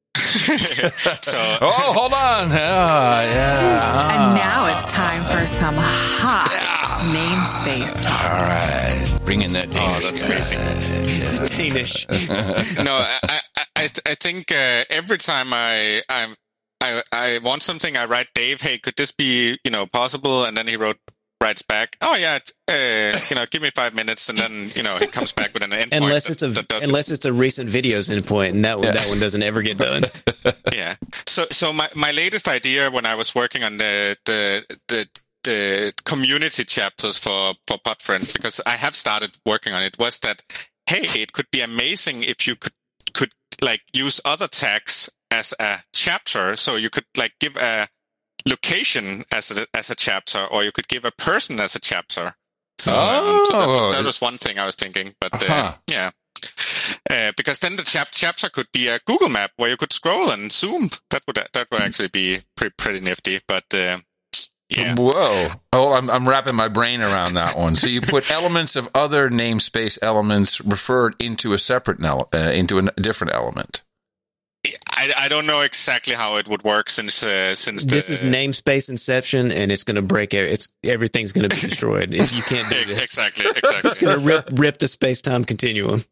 S4: So
S1: Oh, hold on. Ah, yeah.
S5: And now it's time for some hot namespace talk.
S1: All right. Bring in that
S4: Oh,
S1: Danish
S4: that's
S1: guy.
S4: amazing.
S2: Danish.
S4: no, I, I, I, I think uh, every time I, I'm, I, I want something, I write Dave, hey, could this be, you know, possible? And then he wrote, writes back, oh yeah, uh, you know, give me five minutes, and then you know he comes back with an endpoint.
S2: Unless
S4: that,
S2: it's a
S4: that does
S2: unless it's a recent videos endpoint, and that one
S1: Yeah.
S2: that one doesn't ever get done.
S4: it. Yeah. So, so my, my latest idea when I was working on the the the, the community chapters for for Podfriend, because I have started working on it, was that hey, it could be amazing if you could could like use other tags as a chapter, so you could like give a location as a, as a chapter, or you could give a person as a chapter. So, um, so that, was, that was one thing I was thinking, but uh,
S1: Uh-huh.
S4: yeah, uh, because then the chap- chapter could be a Google map where you could scroll and zoom. That would that would actually be pretty pretty nifty. But uh, yeah,
S1: Whoa. Oh, I'm, I'm wrapping my brain around that one. So you put elements of other namespace elements referred into a separate, nel- uh, into a different element.
S4: I, I don't know exactly how it would work since uh, since
S2: This
S4: the,
S2: is namespace inception, and it's going to break. e- It's everything's going to be destroyed if you can't do this.
S4: exactly
S2: It's
S4: exactly.
S2: going to rip rip the space time continuum.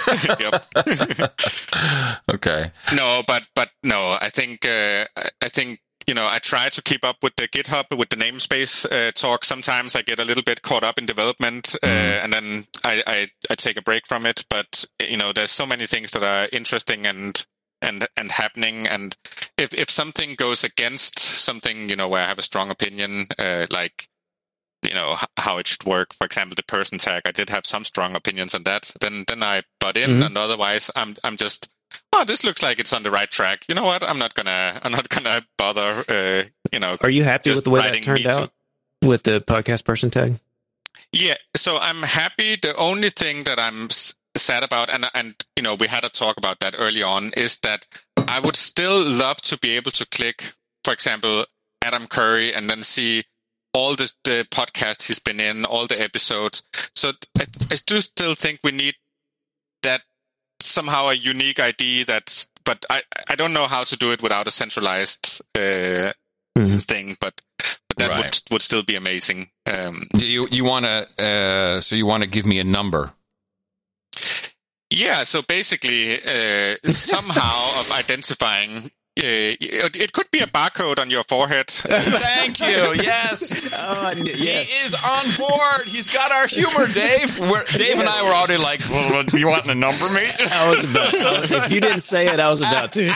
S4: Yep.
S1: Okay.
S4: No, but but no, I think uh, I- I think you know I try to keep up with the GitHub with the namespace uh, talk. Sometimes I get a little bit caught up in development, uh,
S1: Mm.
S4: and then I, I I take a break from it. But you know, there's so many things that are interesting and and and happening. And if if something goes against something, you know, where I have a strong opinion, uh, like you know h- how it should work, for example, the person tag, I did have some strong opinions on that. Then then I butt in,
S2: Mhm.
S4: and otherwise I'm I'm just. Oh, this looks like it's on the right track. You know what? I'm not gonna. I'm not gonna bother. Uh, you know.
S2: Are you happy
S4: Just
S2: with the way that
S4: writing
S2: turned
S4: me too.
S2: out with the podcast person tag?
S4: Yeah. So I'm happy. The only thing that I'm s- sad about, and and you know, we had a talk about that early on, is that I would still love to be able to click, for example, Adam Curry, and then see all the the podcasts he's been in, all the episodes. So I, I do still think we need that. Somehow a unique I D that's, but I, I don't know how to do it without a centralized uh,
S2: Mhm.
S4: thing, but, but that
S1: Right.
S4: would, would still be amazing. Um,
S1: Do you you want to? Uh, so you want to give me a number?
S4: Yeah, so basically, uh, somehow of identifying. Uh, it, it could be a barcode on your forehead.
S1: Thank you. Yes.
S2: Oh, yes.
S1: He is on board. He's got our humor, Dave. We're, Dave and I were already like, well, you want the number, mate?
S2: I was about. I was, if you didn't say it, I was about to.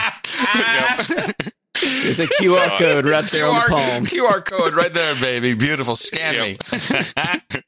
S4: Yep.
S2: It's a Q R code right there on the palm.
S1: Q R code right there, baby. Beautiful. Scan
S4: Yep.
S1: me.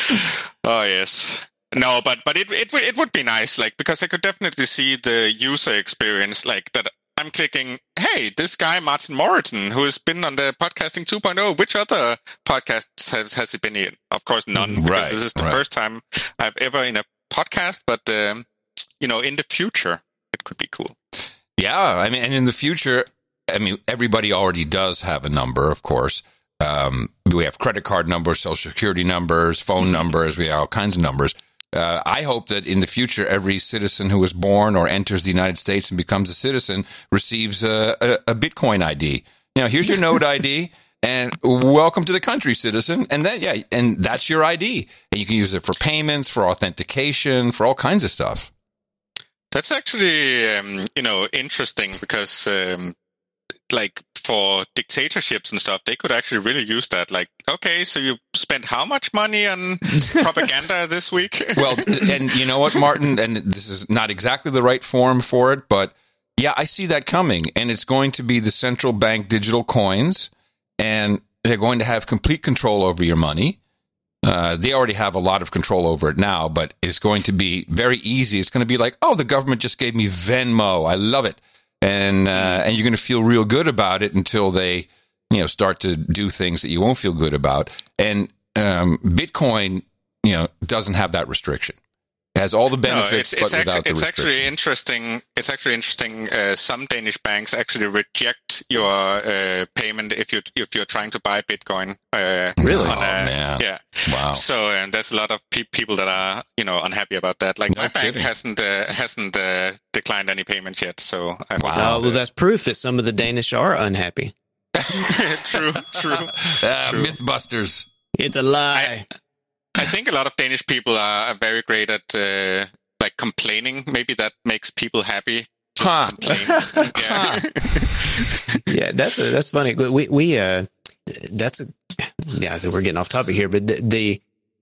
S4: Oh yes. No, but but it it it would be nice, like, because I could definitely see the user experience, like that. I'm clicking, hey, this guy, Martin Morrison, who has been on the Podcasting two point oh, which other podcasts has, has he been in? Of course, none. because
S1: Right,
S4: This is the
S1: right.
S4: first time I've ever in a podcast, but, um, you know, in the future, it could be cool.
S1: Yeah, I mean, and in the future, I mean, everybody already does have a number, of course. Um, we have credit card numbers, social security numbers, phone numbers. We have all kinds of numbers. Uh, I hope that in the future, every citizen who is born or enters the United States and becomes a citizen receives a, a, a Bitcoin I D. You know, here's your Node I D, and welcome to the country, citizen. And then, yeah, and that's your I D. And you can use it for payments, for authentication, for all kinds of stuff.
S4: That's actually, um, you know, interesting because, um, like, for dictatorships and stuff, they could actually really use that. Like, okay, so you spent how much money on propaganda this week?
S1: Well, and you know what, Martin, and this is not exactly the right form for it, but yeah, I see that coming, and it's going to be the central bank digital coins, and they're going to have complete control over your money. Uh, they already have a lot of control over it now, but it's going to be very easy. It's going to be like, oh, the government just gave me Venmo. I love it. And uh, and you're going to feel real good about it until they, you know, start to do things that you won't feel good about. And um, Bitcoin, you know, doesn't have that restriction. It has all the benefits,
S4: no, it's, it's
S1: but without
S4: actually,
S1: the
S4: it's
S1: restriction.
S4: actually interesting. It's actually interesting. Uh, some Danish banks actually reject your uh, payment if you if you're trying to buy Bitcoin. Uh,
S1: Really?
S4: on
S1: Oh,
S4: a-
S1: man.
S4: Yeah.
S1: Wow.
S4: So um, there's a lot of pe- people that are, you know, unhappy about that. Like
S1: No
S4: my bank
S1: kidding.
S4: hasn't uh, hasn't uh, declined any payments yet. So I hope
S1: Wow.
S2: Oh, well, that's proof that some of the Danish are unhappy.
S4: true, true.
S1: Uh,
S4: True.
S1: Mythbusters.
S2: It's a lie.
S4: I think a lot of Danish people are, are very great at uh, like complaining. Maybe that makes people happy. Just to
S1: Huh.
S4: complain. Yeah.
S2: Yeah, that's a, that's funny. We we uh, that's a, yeah. So we're getting off topic here, but the, the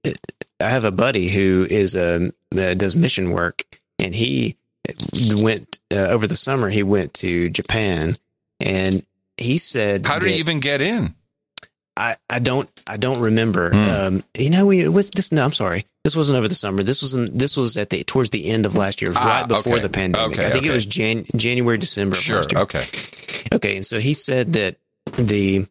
S2: I have a buddy who is um uh, does mission work, and he went uh, over the summer. He went to Japan, and he said,
S1: How did he
S2: that-
S1: even get in?
S2: I, I don't I don't remember.
S1: Hmm.
S2: Um, you know, we was this. No, I'm sorry. This wasn't over the summer. This was in, this was at the towards the end of last year, It was
S1: Ah,
S2: right before
S1: okay.
S2: the pandemic.
S1: Okay,
S2: I think
S1: okay.
S2: it was Jan, January, December. Of
S1: Sure.
S2: last year.
S1: Okay.
S2: Okay, and so he said that the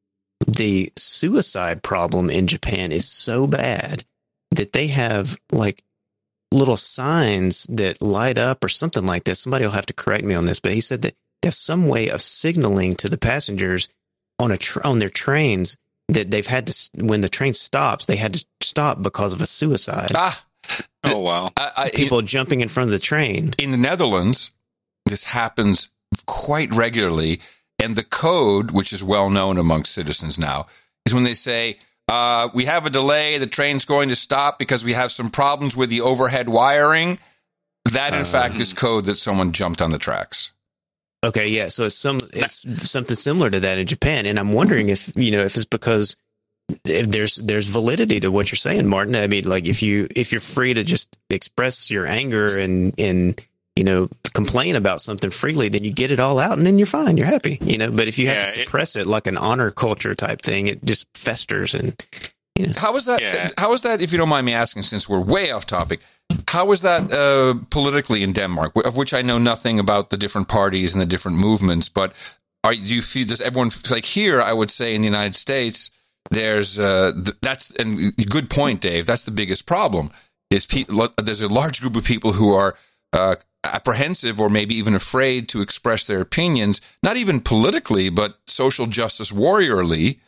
S2: the suicide problem in Japan is so bad that they have like little signs that light up or something like this. Somebody will have to correct me on this, but he said that there's some way of signaling to the passengers on a tr- on their trains that they've had to s- when the train stops, they had to stop because of a suicide.
S1: Ah,
S4: Oh wow.
S1: I, I,
S2: People jumping in front of the train.
S1: in the Netherlands, this happens quite regularly. And the code, which is well known amongst citizens now, is when they say, uh, we have a delay, the train's going to stop because we have some problems with the overhead wiring. That, in
S2: Uh.
S1: fact, is code that someone jumped on the tracks.
S2: Okay, yeah. So it's some it's something similar to that in Japan, and I'm wondering if you know if it's because if there's there's validity to what you're saying, Martin. I mean, like if you if you're free to just express your anger and and you know complain about something freely, then you get it all out, and then you're fine, you're happy, you know. But if you have
S4: Yeah,
S2: to
S4: it-
S2: suppress it, like an honor culture type thing, it just festers and you know.
S1: How is that?
S4: Yeah.
S1: How is that? If you don't mind me asking, since we're way off topic, how is that uh, politically in Denmark? Of which I know nothing about the different parties and the different movements. But are do you feel? Does everyone like here? I would say in the United States, there's uh, th- that's and good point, Dave. That's the biggest problem. Is pe- there's a large group of people who are uh, apprehensive or maybe even afraid to express their opinions, not even politically, but social justice warriorly.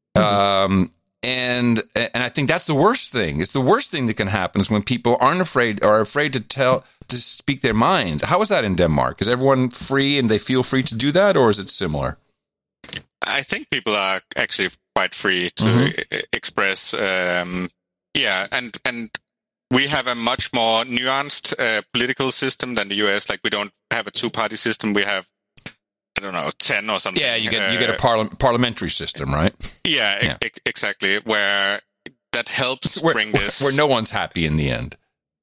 S1: Um, and and I think that's the worst thing. It's the worst thing that can happen is when people aren't afraid or are afraid to tell to speak their mind. How is that in Denmark? Is everyone free and they feel free to do that, or is it similar?
S4: I think people are actually quite free to
S1: Mhm.
S4: e- express. Um, yeah, and and we have a much more nuanced uh, political system than the U S. Like we don't have a two-party system. We have, I don't know, ten or something.
S1: Yeah, you get you
S4: uh,
S1: get a parla- parliamentary system, right?
S4: Yeah,
S1: Yeah.
S4: E- exactly. Where that helps
S1: Where,
S4: bring this.
S1: where no one's happy in the end.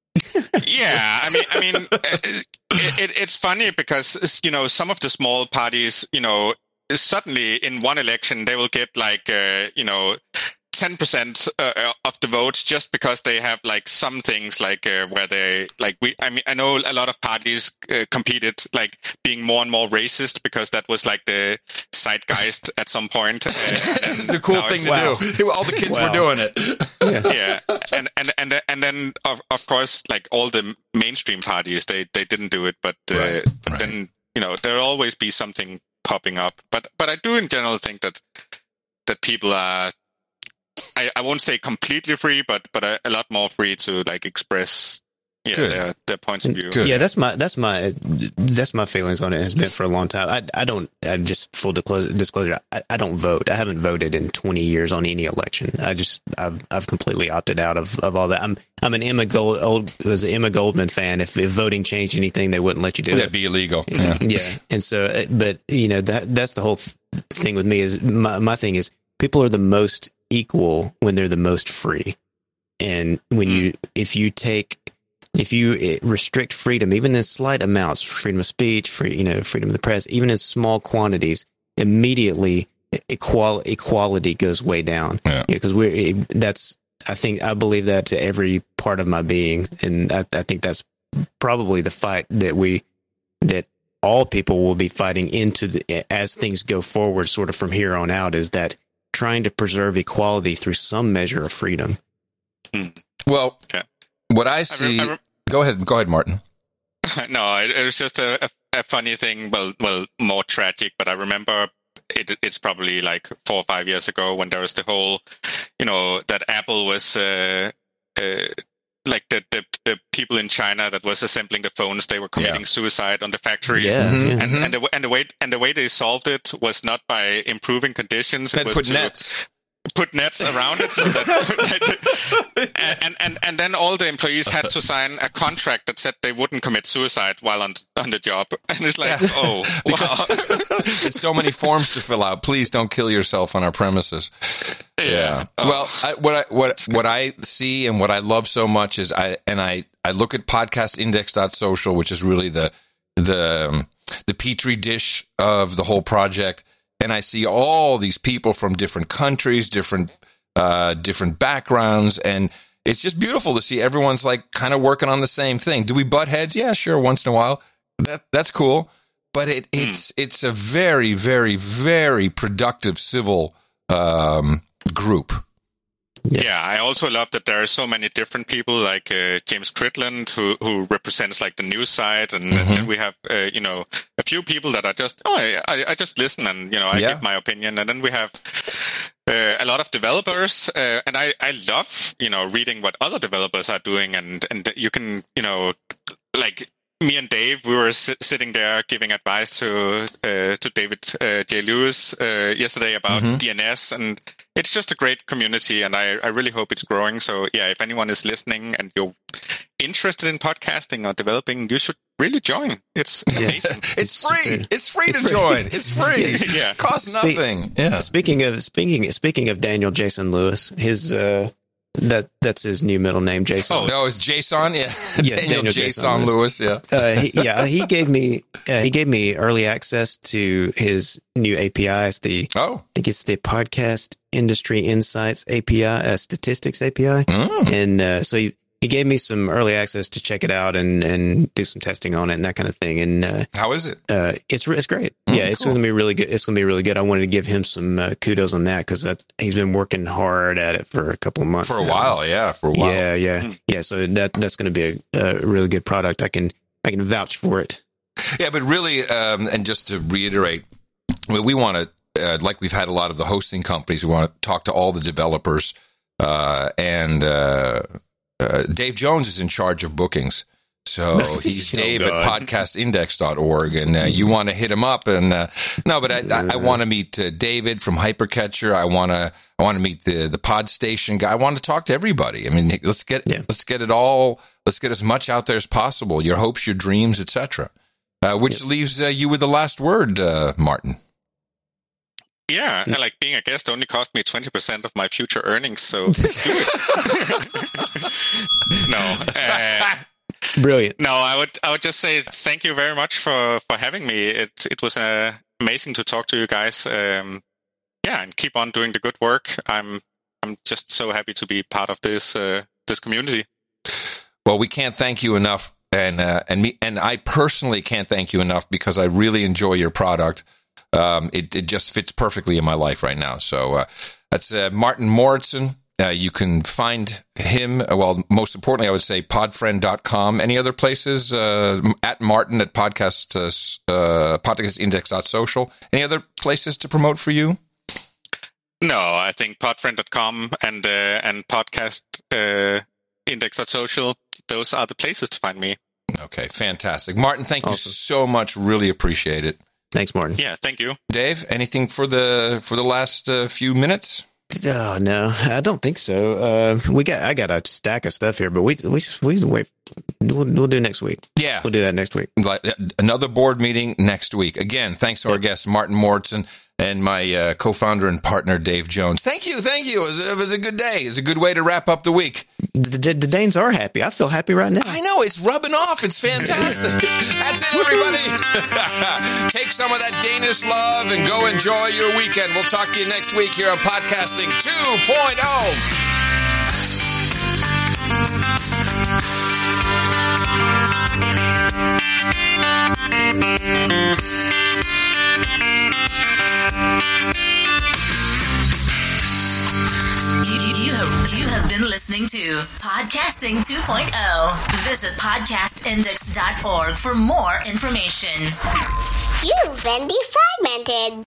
S4: Yeah, I mean, I mean, it, it, it's funny because you know some of the small parties, you know, suddenly in one election they will get like uh, you know ten percent uh, of the votes just because they have like some things like uh, where they like we. I mean, I know a lot of parties uh, competed like being more and more racist because that was like the zeitgeist at some point. Uh,
S1: This is the cool
S4: now
S1: thing to
S4: it's-
S1: do. All the kids
S2: Wow.
S1: were doing it.
S4: yeah, and and and and then of of course, like all the mainstream parties, they they didn't do it, but, uh,
S1: Right,
S4: but
S1: right.
S4: then you know there'll always be something popping up. But but I do in general think that that people are, I, I won't say completely free, but but a, a lot more free to like express yeah
S1: Good.
S4: their their points of view.
S1: Good.
S2: Yeah, that's my that's my that's my feelings on it. Has been for a long time. I I don't I just full disclosure. disclosure I, I don't vote. I haven't voted in twenty years on any election. I just I've I've completely opted out of, of all that. I'm I'm an Emma Gold old was an Emma Goldman fan. If, if voting changed anything, they wouldn't let you do
S1: That'd
S2: it.
S1: be illegal. Yeah.
S2: Yeah, and so uh, but you know that that's the whole th- thing with me is my my thing is people are the most equal when they're the most free, and when you if you take if you eh, restrict freedom, even in slight amounts, freedom of speech, free, you know, freedom of the press, even in small quantities, immediately equal, equality goes way down.
S1: Yeah.
S2: Because we're, that's, I think, I believe that to every part of my being. And I, I think that's probably the fight that we, that all people will be fighting into the, as things go forward, sort of from here on out, is that trying to preserve equality through some measure of freedom.
S1: Well,
S4: Okay.
S1: what I
S4: I
S1: see.
S4: rem- I rem-
S1: go ahead. Go ahead, Martin.
S4: No, it, it was just a, a, a funny thing. Well, well, more tragic. But I remember it, it's probably like four or five years ago when there was the whole, you know, that Apple was uh, uh, like the, the the people in China that was assembling the phones. They were committing
S1: Yeah.
S4: suicide on the factories.
S2: Yeah,
S1: Mhm.
S2: yeah.
S4: And, and the and the way and the way they solved it was not by improving conditions.
S1: They
S4: It was
S1: put
S4: to
S1: nets.
S4: put nets around it, so that and, and and then all the employees had to sign a contract that said they wouldn't commit suicide while on on the job. And it's like,
S1: Yeah.
S4: oh, wow.
S1: It's so many forms to fill out. Please don't kill yourself on our premises. Yeah.
S4: Oh.
S1: Well, I, what I what what I see and what I love so much is I and I I look at podcast index dot social, which is really the the um, the petri dish of the whole project, and I see all these people from different countries, different uh, different backgrounds, and it's just beautiful to see everyone's like kind of working on the same thing. Do we butt heads? Yeah, sure, once in a while. That that's cool, but it it's it's a very very very productive civil um, group.
S4: Yeah, I also love that there are so many different people, like uh, James Critland, who who represents like the news side, and,
S1: Mhm.
S4: and then we have uh, you know a few people that are just oh I, I, I just listen and you know I
S1: Yeah.
S4: give my opinion, and then we have uh, a lot of developers, uh, and I I love you know reading what other developers are doing, and and you can you know like. Me and Dave, we were si- sitting there giving advice to uh, to David uh, J. Lewis uh, yesterday about
S1: Mhm.
S4: D N S, and it's just a great community, and I, I really hope it's growing. So yeah, if anyone is listening and you're interested in podcasting or developing, you should really join. It's amazing.
S1: It's
S2: It's
S1: free.
S2: super-
S1: It's free
S2: it's
S1: to
S2: free.
S1: join. It's free.
S4: Yeah.
S1: Costs
S2: Speak-
S1: nothing. Yeah.
S2: Speaking of speaking speaking of Daniel Jason Lewis, his uh, that that's his new middle name, Jason.
S4: Oh.
S1: No, it's Jason. Yeah.
S2: Yeah,
S1: Daniel,
S2: Daniel
S1: Jason,
S2: Jason
S1: Lewis. Yeah.
S2: Uh, he, yeah, he gave me uh, he gave me early access to his new A P I. It's the
S1: Oh.
S2: I think it's the Podcast Industry Insights A P I, uh, Statistics A P I,
S1: Mm.
S2: and uh, so he, he gave me some early access to check it out and, and do some testing on it and that kind of thing. And uh,
S1: How is it?
S2: uh, it's re- it's great.
S1: Mm,
S2: yeah, it's
S1: cool.
S2: going to be really good. It's going to be really good. I wanted to give him some uh, kudos on that because he's been working hard at it for a couple of months
S1: For a
S2: now.
S1: while. Yeah. For a while.
S2: Yeah, yeah,
S4: Mm.
S2: yeah. So that that's going to be a, a really good product. I can I can vouch for it.
S1: Yeah, but really, um, and just to reiterate, we, we want to, uh, like we've had a lot of the hosting companies, we want to talk to all the developers. Uh, and uh, uh, Dave Jones is in charge of bookings. So he's
S2: Oh,
S1: Dave
S2: God.
S1: at podcast index dot org, and uh, you want to hit him up. And uh, no, but I, I, I want to meet uh, David from Hypercatcher. I want to I want to meet the the Pod Station guy. I want to talk to everybody. I mean, let's get
S2: Yeah.
S1: let's get it all. Let's get as much out there as possible. Your hopes, your dreams, et cetera. Uh, which
S2: Yep.
S1: leaves uh, you with the last word, uh, Martin.
S4: Yeah, and like being a guest only cost me twenty percent of my future earnings, so let's do it. no, uh,
S2: Brilliant.
S4: no, I would I would just say thank you very much for, for having me. It it was uh, amazing to talk to you guys. Um, yeah, and keep on doing the good work. I'm I'm just so happy to be part of this uh, this community.
S1: Well, we can't thank you enough, and uh, and me and I personally can't thank you enough because I really enjoy your product. Um, it it just fits perfectly in my life right now. So uh, that's uh, Martin Moritzen. Uh, you can find him. uh, Well, most importantly, I would say podfriend dot com. Any other places? Uh, at Martin at podcast uh, uh, podcast index dot social. Any other places to promote for you?
S4: No, I think podfriend dot com and uh, and podcast uh, index dot social. Those are the places to find me.
S1: Okay, fantastic, Martin. Thank you
S2: Awesome.
S1: so much. Really appreciate it.
S2: Thanks, Martin.
S4: Yeah, thank you.
S1: Dave, anything for the for the last uh, few minutes?
S2: Oh no, I don't think so. Uh, we got I got a stack of stuff here, but we we we wait. We'll, we'll do next week.
S1: Yeah,
S2: We'll do that next week.
S1: like, another board meeting next week. Again, thanks to our guest Martin Moritzen and my uh, co-founder and partner Dave Jones. Thank you, thank you. It was, it was a good day. It's a good way to wrap up the week.
S2: The, the, the Danes are happy. I feel happy right now.
S1: I know, it's rubbing off. It's fantastic. That's it, everybody. Take some of that Danish love and go enjoy your weekend. We'll talk to you next week here on Podcasting two point oh.
S3: You, you, you, have, you have been listening to Podcasting two point oh. Visit podcast index dot org for more information.
S6: You've been defragmented.